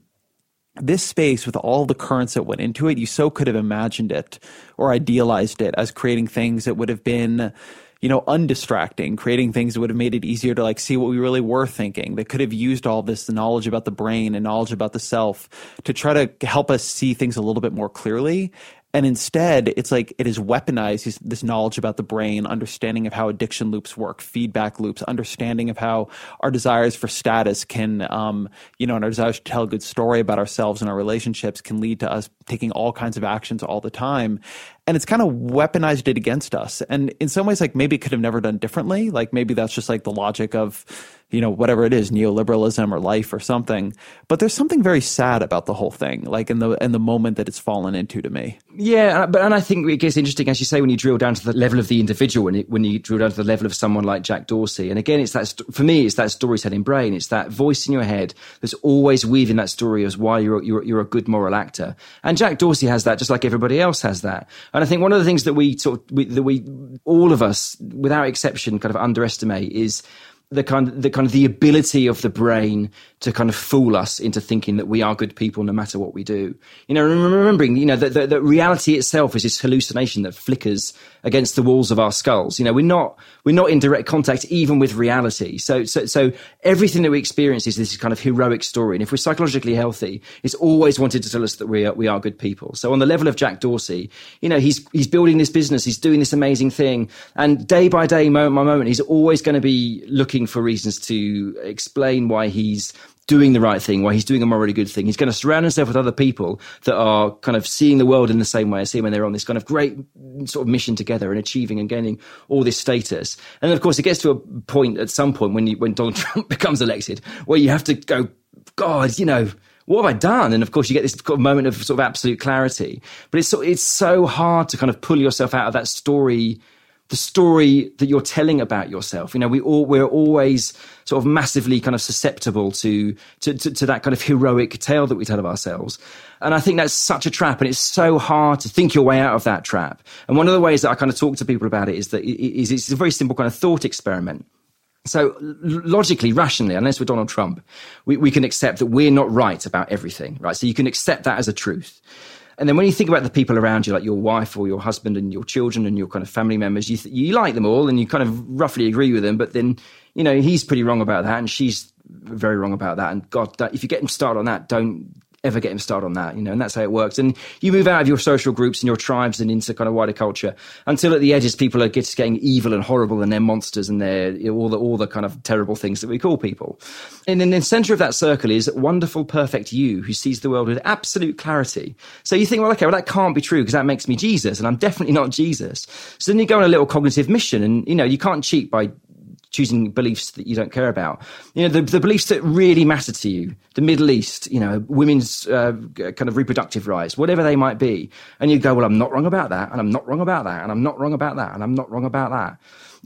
this space, with all the currents that went into it, you so could have imagined it or idealized it as creating things that would have been, undistracting, creating things that would have made it easier to like see what we really were thinking, that could have used all this knowledge about the brain and knowledge about the self to try to help us see things a little bit more clearly. And instead, it's like it has weaponized this knowledge about the brain, understanding of how addiction loops work, feedback loops, understanding of how our desires for status can, and our desires to tell a good story about ourselves and our relationships can lead to us taking all kinds of actions all the time. And it's kind of weaponized it against us. And in some ways, like maybe it could have never done differently. Like maybe that's just like the logic of, whatever it is, neoliberalism or life or something. But there's something very sad about the whole thing, like in the moment that it's fallen into to me. Yeah, and I think it gets interesting, as you say, when you drill down to the level of the individual, when you drill down to the level of someone like Jack Dorsey. And again, it's that, for me, it's that storytelling brain. It's that voice in your head that's always weaving that story as why you're a good moral actor. And Jack Dorsey has that, just like everybody else has that. And I think one of the things that we all of us, without exception, kind of underestimate is the ability of the brain to kind of fool us into thinking that we are good people no matter what we do. Remembering, that reality itself is this hallucination that flickers against the walls of our skulls. We're not in direct contact even with reality. So everything that we experience is this kind of heroic story. And if we're psychologically healthy, it's always wanted to tell us that we are good people. So on the level of Jack Dorsey, he's building this business, he's doing this amazing thing. And day by day, moment by moment, he's always going to be looking for reasons to explain why he's doing the right thing, why he's doing a morally good thing. He's going to surround himself with other people that are kind of seeing the world in the same way as him, and they're on this kind of great sort of mission together and achieving and gaining all this status. And of course, it gets to a point at some point when Donald Trump becomes elected where you have to go, God, what have I done? And of course, you get this moment of sort of absolute clarity. But it's so hard to kind of pull yourself out of that story, the story that you're telling about yourself. We're always sort of massively kind of susceptible to that kind of heroic tale that we tell of ourselves. And I think that's such a trap, and it's so hard to think your way out of that trap. And one of the ways that I kind of talk to people about it is that it's a very simple kind of thought experiment. So logically, rationally, unless we're Donald Trump, we can accept that we're not right about everything, right? So you can accept that as a truth. And then when you think about the people around you, like your wife or your husband and your children and your kind of family members, you like them all and you kind of roughly agree with them. But then, he's pretty wrong about that and she's very wrong about that. And God, if you get him started on that, don't ever get him started on that, and that's how it works. And you move out of your social groups and your tribes and into kind of wider culture until at the edges people are just getting evil and horrible and they're monsters and they're all the kind of terrible things that we call people. And in the center of that circle is wonderful, perfect you who sees the world with absolute clarity. So you think, well, that can't be true because that makes me Jesus, and I'm definitely not Jesus. So then you go on a little cognitive mission, and you can't cheat by choosing beliefs that you don't care about. The beliefs that really matter to you, the Middle East, women's kind of reproductive rights, whatever they might be. And you go, well, I'm not wrong about that, and I'm not wrong about that, and I'm not wrong about that, and I'm not wrong about that.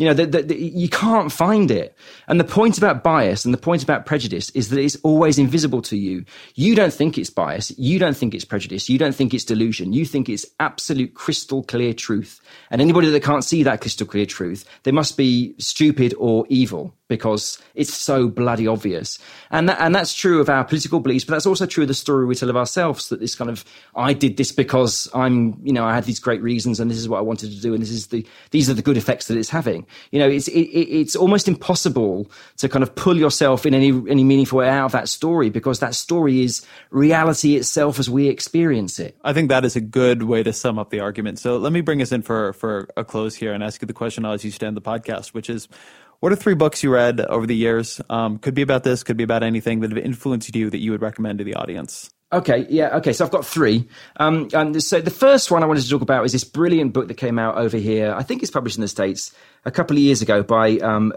You can't find it. And the point about bias and the point about prejudice is that it's always invisible to you. You don't think it's bias. You don't think it's prejudice. You don't think it's delusion. You think it's absolute crystal clear truth. And anybody that can't see that crystal clear truth, they must be stupid or evil, because it's so bloody obvious. And that's true of our political beliefs, but that's also true of the story we tell of ourselves, that this kind of, I did this because I had these great reasons and this is what I wanted to do and these are the good effects that it's having. It's almost impossible to kind of pull yourself in any meaningful way out of that story, because that story is reality itself as we experience it. I think that is a good way to sum up the argument. So let me bring us in for a close here and ask you the question I'll usually end the podcast, which is, what are 3 books you read over the years? Could be about this, could be about anything that have influenced you that you would recommend to the audience. Okay, yeah, okay. So I've got 3. So the first one I wanted to talk about is this brilliant book that came out over here. I think it's published in the States a couple of years ago by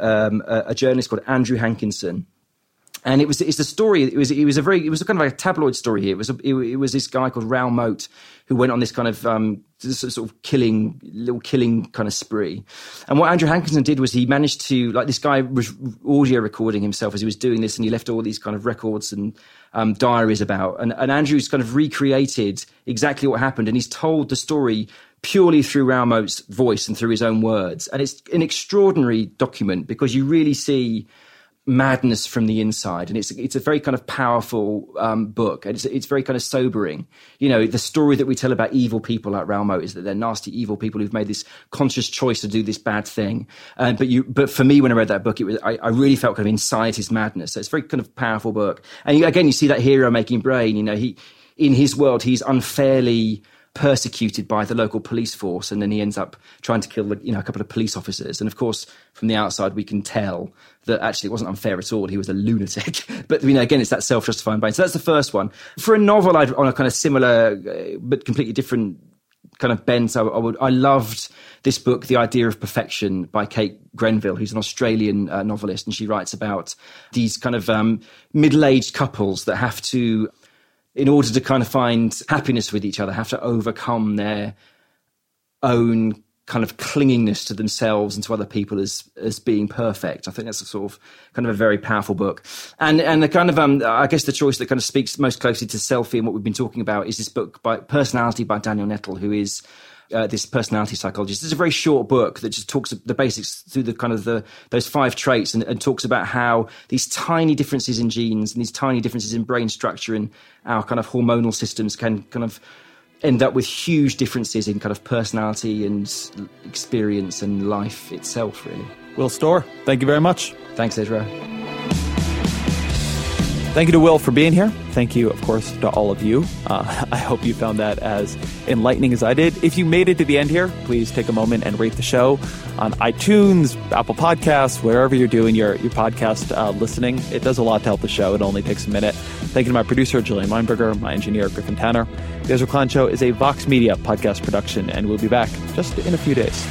a journalist called Andrew Hankinson. And it's a story. It was a kind of a tabloid story here. It was this guy called Raoul Moat who went on this kind of sort of killing kind of spree. And what Andrew Hankinson did was he managed to, like, this guy was audio recording himself as he was doing this, and he left all these kind of records and diaries about. And Andrew's kind of recreated exactly what happened, and he's told the story purely through Raoul Moat's voice and through his own words. And it's an extraordinary document because you really see madness from the inside, and it's a very kind of powerful book, and it's very kind of sobering. The story that we tell about evil people like Raoul Moat is that they're nasty, evil people who've made this conscious choice to do this bad thing. But for me, when I read that book, I really felt kind of inside his madness. So it's a very kind of powerful book. And you see that hero-making brain. In his world, he's unfairly persecuted by the local police force, and then he ends up trying to kill a couple of police officers. And of course, from the outside, we can tell that actually it wasn't unfair at all. He was a lunatic. But again, it's that self-justifying brain. So that's the first one. For a novel, on a kind of similar but completely different kind of bent, I loved this book, The Idea of Perfection, by Kate Grenville, who's an Australian novelist, and she writes about these kind of middle-aged couples that have to, in order to kind of find happiness with each other, have to overcome their own kind of clingingness to themselves and to other people as being perfect. I think that's a sort of kind of a very powerful book. And the kind of, I guess the choice that kind of speaks most closely to selfie and what we've been talking about is this book by Personality by Daniel Nettle, who is this personality psychologist. It's a very short book that just talks the basics through the kind of those 5 traits and talks about how these tiny differences in genes and these tiny differences in brain structure and our kind of hormonal systems can kind of end up with huge differences in kind of personality and experience and life itself, really. Will Storr, thank you very much. Thanks, Ezra. Thank you to Will for being here. Thank you, of course, to all of you. I hope you found that as enlightening as I did. If you made it to the end here, please take a moment and rate the show on iTunes, Apple Podcasts, wherever you're doing your podcast listening. It does a lot to help the show. It only takes a minute. Thank you to my producer, Jillian Weinberger, my engineer, Griffin Tanner. The Ezra Klein Show is a Vox Media podcast production, and we'll be back just in a few days.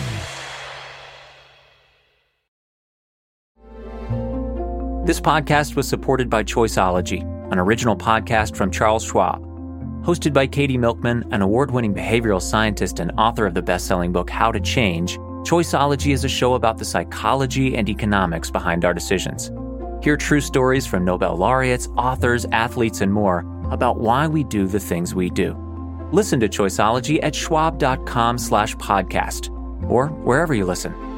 This podcast was supported by Choiceology, an original podcast from Charles Schwab. Hosted by Katie Milkman, an award-winning behavioral scientist and author of the best-selling book How to Change, Choiceology is a show about the psychology and economics behind our decisions. Hear true stories from Nobel laureates, authors, athletes, and more about why we do the things we do. Listen to Choiceology at schwab.com/podcast or wherever you listen.